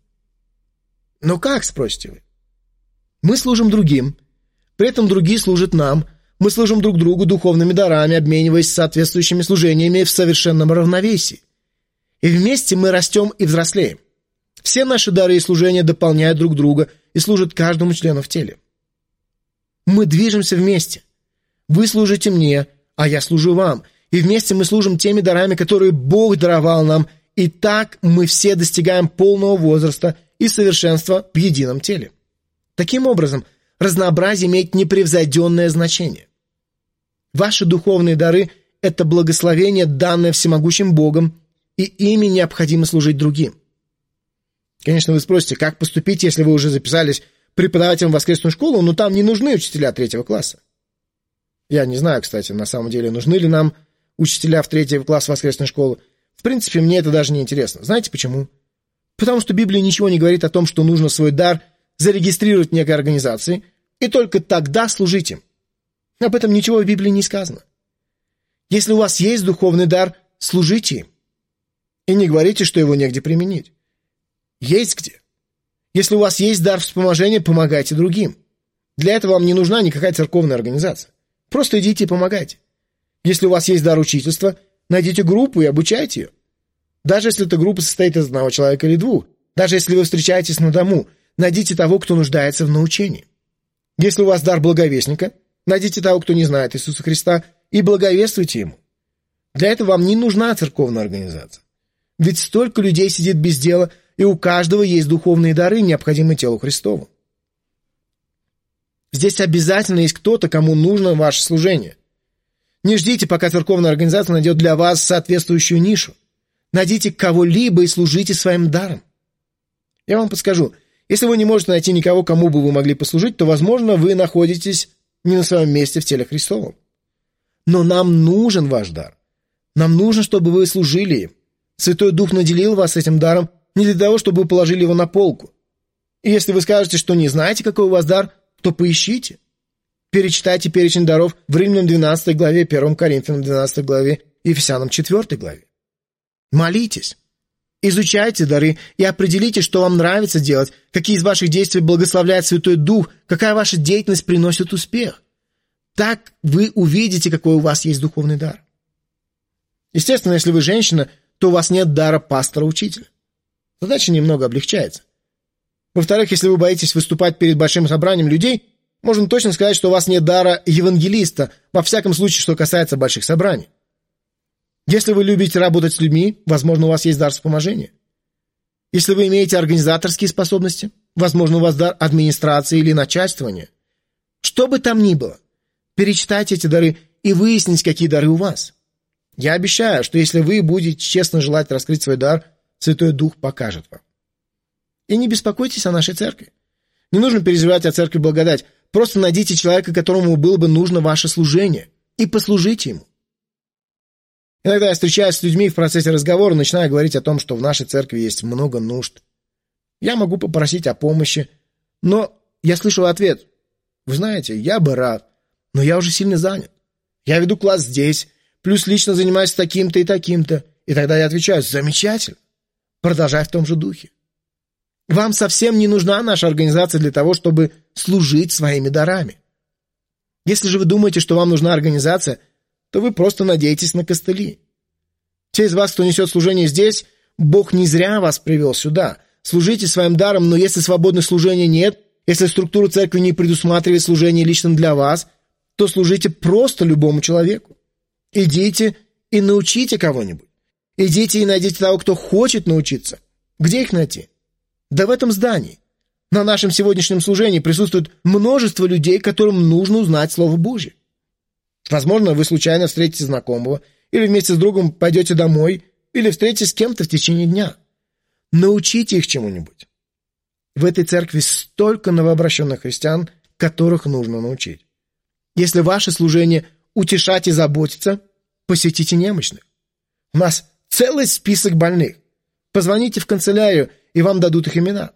Но как, спросите вы? Мы служим другим, при этом другие служат нам, мы служим друг другу духовными дарами, обмениваясь соответствующими служениями в совершенном равновесии. И вместе мы растем и взрослеем. Все наши дары и служения дополняют друг друга и служат каждому члену в теле. Мы движемся вместе. Вы служите мне, а я служу вам. И вместе мы служим теми дарами, которые Бог даровал нам, и так мы все достигаем полного возраста и совершенства в едином теле. Таким образом, разнообразие имеет непревзойденное значение. Ваши духовные дары – это благословение, данное всемогущим Богом, и ими необходимо служить другим. Конечно, вы спросите, как поступить, если вы уже записались преподавателем в воскресную школу, но там не нужны учителя третьего класса. Я не знаю, кстати, на самом деле, нужны ли нам учителя в третий класс воскресной школы. В принципе, мне это даже не интересно. Знаете почему? Потому что Библия ничего не говорит о том, что нужно свой дар зарегистрировать в некой организации, и только тогда служить им. Об этом ничего в Библии не сказано. Если у вас есть духовный дар, служите им. И не говорите, что его негде применить. Есть где. Если у вас есть дар вспоможения, помогайте другим. Для этого вам не нужна никакая церковная организация. Просто идите и помогайте. Если у вас есть дар учительства, найдите группу и обучайте ее. Даже если эта группа состоит из одного человека или двух, даже если вы встречаетесь на дому, найдите того, кто нуждается в научении. Если у вас дар благовестника, найдите того, кто не знает Иисуса Христа, и благовествуйте ему. Для этого вам не нужна церковная организация. Ведь столько людей сидит без дела, и у каждого есть духовные дары, необходимые телу Христову. Здесь обязательно есть кто-то, кому нужно ваше служение. Не ждите, пока церковная организация найдет для вас соответствующую нишу. Найдите кого-либо и служите своим даром. Я вам подскажу, если вы не можете найти никого, кому бы вы могли послужить, то, возможно, вы находитесь не на своем месте в теле Христовом. Но нам нужен ваш дар. Нам нужно, чтобы вы служили им. Святой Дух наделил вас этим даром не для того, чтобы вы положили его на полку. И если вы скажете, что не знаете, какой у вас дар, то поищите. Перечитайте перечень даров в Римлянам двенадцатой главе, первом Коринфянам двенадцатой главе и Ефесянам четвёртой главе. Молитесь. Изучайте дары и определите, что вам нравится делать, какие из ваших действий благословляет Святой Дух, какая ваша деятельность приносит успех. Так вы увидите, какой у вас есть духовный дар. Естественно, если вы женщина, то у вас нет дара пастора-учителя. Задача немного облегчается. Во-вторых, если вы боитесь выступать перед большим собранием людей, можно точно сказать, что у вас нет дара евангелиста, во всяком случае, что касается больших собраний. Если вы любите работать с людьми, возможно, у вас есть дар вспоможения. Если вы имеете организаторские способности, возможно, у вас дар администрации или начальствования. Что бы там ни было, перечитайте эти дары и выясните, какие дары у вас. Я обещаю, что если вы будете честно желать раскрыть свой дар, Святой Дух покажет вам. И не беспокойтесь о нашей церкви. Не нужно переживать о церкви благодать. Просто найдите человека, которому было бы нужно ваше служение, и послужите ему. Иногда я встречаюсь с людьми в процессе разговора, начинаю говорить о том, что в нашей церкви есть много нужд. Я могу попросить о помощи, но я слышу ответ: вы знаете, я бы рад, но я уже сильно занят. Я веду класс здесь, плюс лично занимаюсь таким-то и таким-то. И тогда я отвечаю: замечательно, продолжай в том же духе. Вам совсем не нужна наша организация для того, чтобы служить своими дарами. Если же вы думаете, что вам нужна организация, то вы просто надеетесь на костыли. Те из вас, кто несет служение здесь, Бог не зря вас привел сюда. Служите своим даром, но если свободных служений нет, если структура церкви не предусматривает служение лично для вас, то служите просто любому человеку. Идите и научите кого-нибудь. Идите и найдите того, кто хочет научиться. Где их найти? Да в этом здании. На нашем сегодняшнем служении присутствует множество людей, которым нужно узнать Слово Божье. Возможно, вы случайно встретите знакомого, или вместе с другом пойдете домой, или встретитесь с кем-то в течение дня. Научите их чему-нибудь. В этой церкви столько новообращенных христиан, которых нужно научить. Если ваше служение утешать и заботиться, посетите немощных. У нас целый список больных. Позвоните в канцелярию, и вам дадут их имена.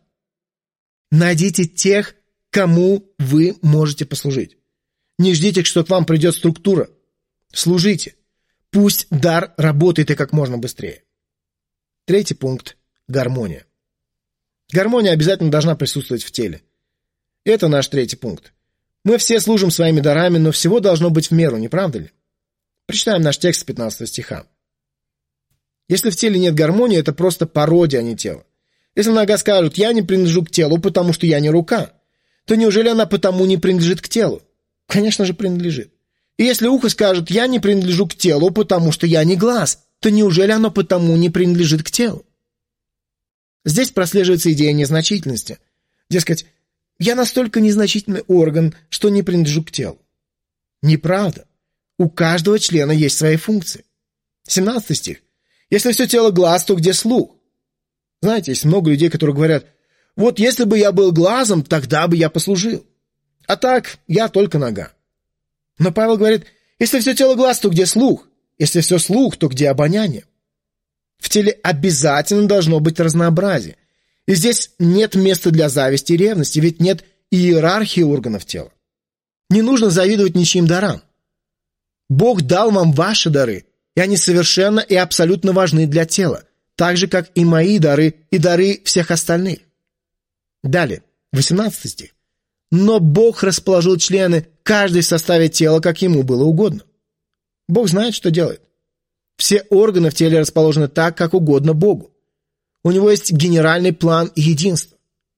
Найдите тех, кому вы можете послужить. Не ждите, что к вам придет структура. Служите. Пусть дар работает и как можно быстрее. Третий пункт – гармония. Гармония обязательно должна присутствовать в теле. Это наш третий пункт. Мы все служим своими дарами, но всего должно быть в меру, не правда ли? Прочитаем наш текст с пятнадцатого стиха. Если в теле нет гармонии, это просто пародия, а не тело. Если нога скажет: «Я не принадлежу к телу, потому что я не рука», то неужели она потому не принадлежит к телу? Конечно же, принадлежит. И если ухо скажет: «Я не принадлежу к телу, потому что я не глаз», то неужели оно потому не принадлежит к телу? Здесь прослеживается идея незначительности. Дескать, я настолько незначительный орган, что не принадлежу к телу. Неправда. У каждого члена есть свои функции. семнадцатый стих. Если все тело глаз, то где слух? Знаете, есть много людей, которые говорят: вот если бы я был глазом, тогда бы я послужил. А так, я только нога. Но Павел говорит: если все тело глаз, то где слух? Если все слух, то где обоняние? В теле обязательно должно быть разнообразие. И здесь нет места для зависти и ревности, ведь нет иерархии органов тела. Не нужно завидовать ничьим дарам. Бог дал вам ваши дары, и они совершенно и абсолютно важны для тела, так же, как и мои дары, и дары всех остальных. Далее, восемнадцатый стих. Но Бог расположил члены, каждый в составе тела, как ему было угодно. Бог знает, что делает. Все органы в теле расположены так, как угодно Богу. У него есть генеральный план и единство.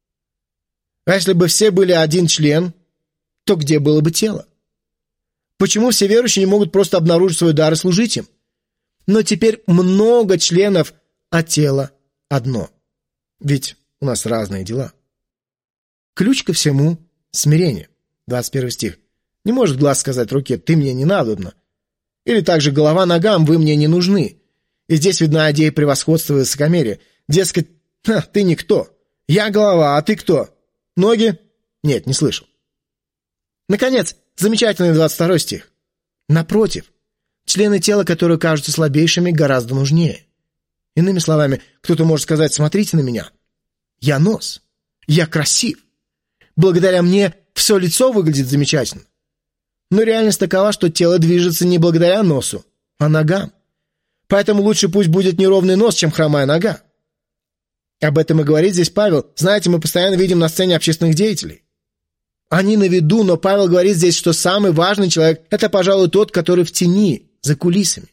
А если бы все были один член, то где было бы тело? Почему все верующие не могут просто обнаружить свой дар и служить им? Но теперь много членов, а тело одно. Ведь у нас разные дела. Ключ ко всему – смирение. двадцать первый стих. Не может глаз сказать руке: «Ты мне не надобна». Или также голова ногам: «Вы мне не нужны». И здесь видна идея превосходства и высокомерия. Дескать, ты никто. Я голова, а ты кто? Ноги? Нет, не слышал. Наконец, замечательный двадцать второй стих. Напротив, члены тела, которые кажутся слабейшими, гораздо нужнее. Иными словами, кто-то может сказать: смотрите на меня. Я нос. Я красив. Благодаря мне все лицо выглядит замечательно. Но реальность такова, что тело движется не благодаря носу, а ногам. Поэтому лучше пусть будет неровный нос, чем хромая нога. Об этом и говорит здесь Павел. Знаете, мы постоянно видим на сцене общественных деятелей. Они на виду, но Павел говорит здесь, что самый важный человек – это, пожалуй, тот, который в тени, за кулисами.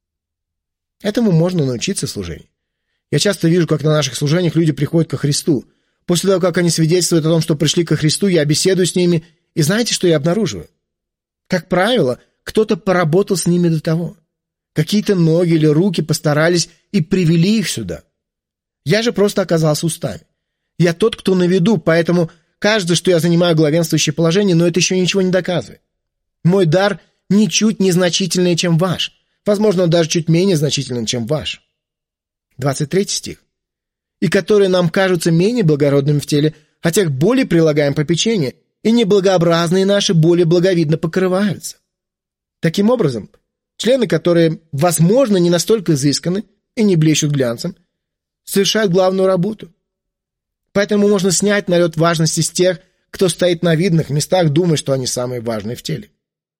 Этому можно научиться в служении. Я часто вижу, как на наших служениях люди приходят ко Христу. После того, как они свидетельствуют о том, что пришли ко Христу, я беседую с ними, и знаете, что я обнаруживаю? Как правило, кто-то поработал с ними до того. Какие-то ноги или руки постарались и привели их сюда. Я же просто оказался устами. Я тот, кто на виду, поэтому кажется, что я занимаю главенствующее положение, но это еще ничего не доказывает. Мой дар ничуть не значительнее, чем ваш. Возможно, он даже чуть менее значителен, чем ваш. двадцать третий стих. «И которые нам кажутся менее благородными в теле, о тех более прилагаем попечение, и неблагообразные наши более благовидно покрываются». Таким образом, члены, которые, возможно, не настолько изысканы и не блещут глянцем, совершают главную работу. Поэтому можно снять налет важности с тех, кто стоит на видных местах, думая, что они самые важные в теле.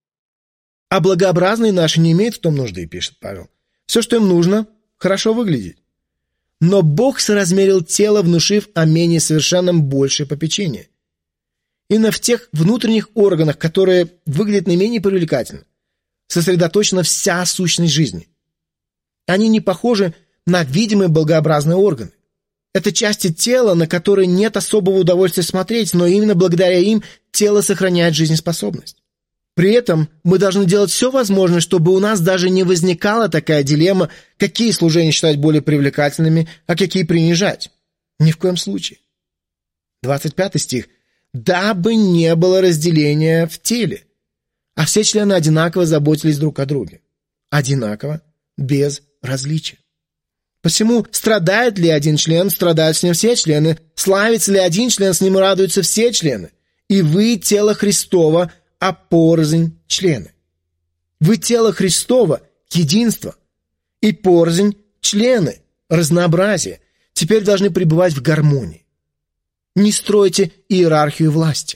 А благообразные наши не имеют в том нужды, пишет Павел. Все, что им нужно, хорошо выглядеть. Но Бог соразмерил тело, внушив о менее совершенном большее попечение. Именно в тех внутренних органах, которые выглядят наименее привлекательно, сосредоточена вся сущность жизни. Они не похожи на видимые благообразные органы. Это части тела, на которые нет особого удовольствия смотреть, но именно благодаря им тело сохраняет жизнеспособность. При этом мы должны делать все возможное, чтобы у нас даже не возникала такая дилемма, какие служения считать более привлекательными, а какие принижать. Ни в коем случае. двадцать пятый стих. «Дабы не было разделения в теле, а все члены одинаково заботились друг о друге». Одинаково, без различия. Посему, страдает ли один член, страдают с ним все члены, славится ли один член, с ним радуются все члены. И вы, тело Христово, а порознь члены. Вы, тело Христово, единство, и порознь члены, разнообразие, теперь должны пребывать в гармонии. Не стройте иерархию власти.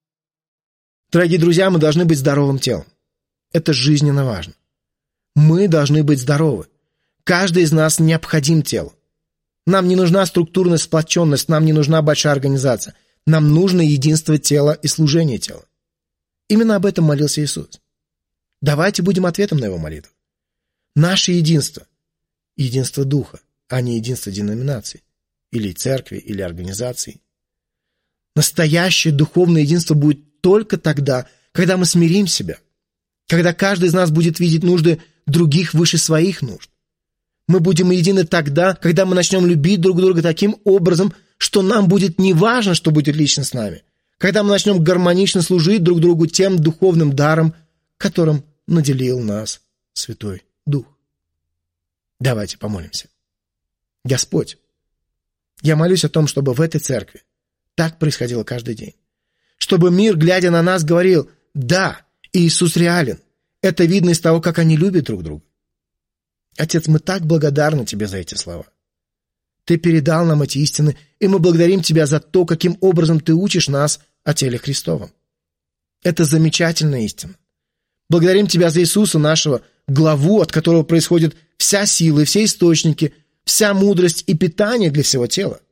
Дорогие друзья, мы должны быть здоровым телом. Это жизненно важно. Мы должны быть здоровы. Каждый из нас необходим телу. Нам не нужна структурная сплоченность, нам не нужна большая организация. Нам нужно единство тела и служение тела. Именно об этом молился Иисус. Давайте будем ответом на его молитву. Наше единство – единство духа, а не единство деноминаций, или церкви, или организаций. Настоящее духовное единство будет только тогда, когда мы смирим себя, когда каждый из нас будет видеть нужды других выше своих нужд. Мы будем едины тогда, когда мы начнем любить друг друга таким образом, что нам будет не важно, что будет лично с нами, когда мы начнем гармонично служить друг другу тем духовным даром, которым наделил нас Святой Дух. Давайте помолимся. Господь, я молюсь о том, чтобы в этой церкви так происходило каждый день. Чтобы мир, глядя на нас, говорил: да, Иисус реален. Это видно из того, как они любят друг друга. Отец, мы так благодарны Тебе за эти слова. Ты передал нам эти истины, и мы благодарим Тебя за то, каким образом Ты учишь нас о теле Христовом. Это замечательная истина. Благодарим Тебя за Иисуса, нашего главу, от которого происходит вся сила и все источники, вся мудрость и питание для всего тела.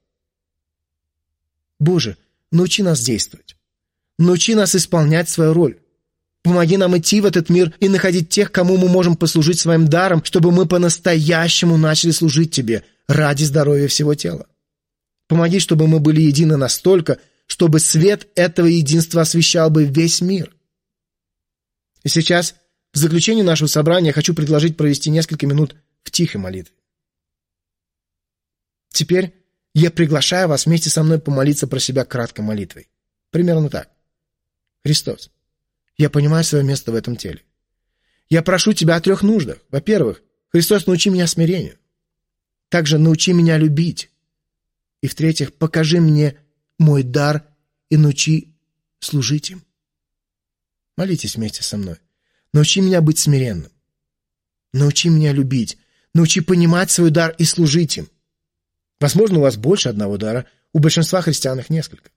Боже, научи нас действовать. Научи нас исполнять свою роль. Помоги нам идти в этот мир и находить тех, кому мы можем послужить своим даром, чтобы мы по-настоящему начали служить Тебе ради здоровья всего тела. Помоги, чтобы мы были едины настолько, чтобы свет этого единства освещал бы весь мир. И сейчас, в заключение нашего собрания, я хочу предложить провести несколько минут в тихой молитве. Теперь я приглашаю вас вместе со мной помолиться про себя краткой молитвой. Примерно так. Христос, я понимаю свое место в этом теле. Я прошу Тебя о трех нуждах. Во-первых, Христос, научи меня смирению. Также научи меня любить. И в-третьих, покажи мне мой дар и научи служить им. Молитесь вместе со мной. Научи меня быть смиренным. Научи меня любить. Научи понимать свой дар и служить им. Возможно, у вас больше одного дара, у большинства христиан их несколько.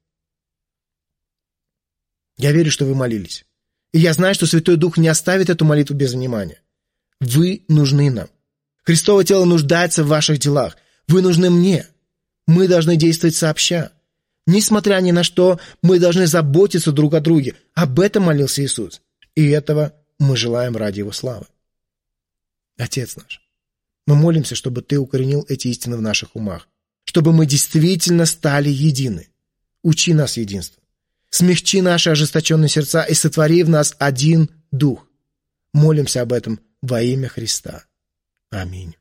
Я верю, что вы молились. И я знаю, что Святой Дух не оставит эту молитву без внимания. Вы нужны нам. Христово тело нуждается в ваших делах. Вы нужны мне. Мы должны действовать сообща. Несмотря ни на что, мы должны заботиться друг о друге. Об этом молился Иисус. И этого мы желаем ради Его славы. Отец наш, мы молимся, чтобы Ты укоренил эти истины в наших умах, чтобы мы действительно стали едины. Учи нас единству. Смягчи наши ожесточенные сердца и сотвори в нас один дух. Молимся об этом во имя Христа. Аминь.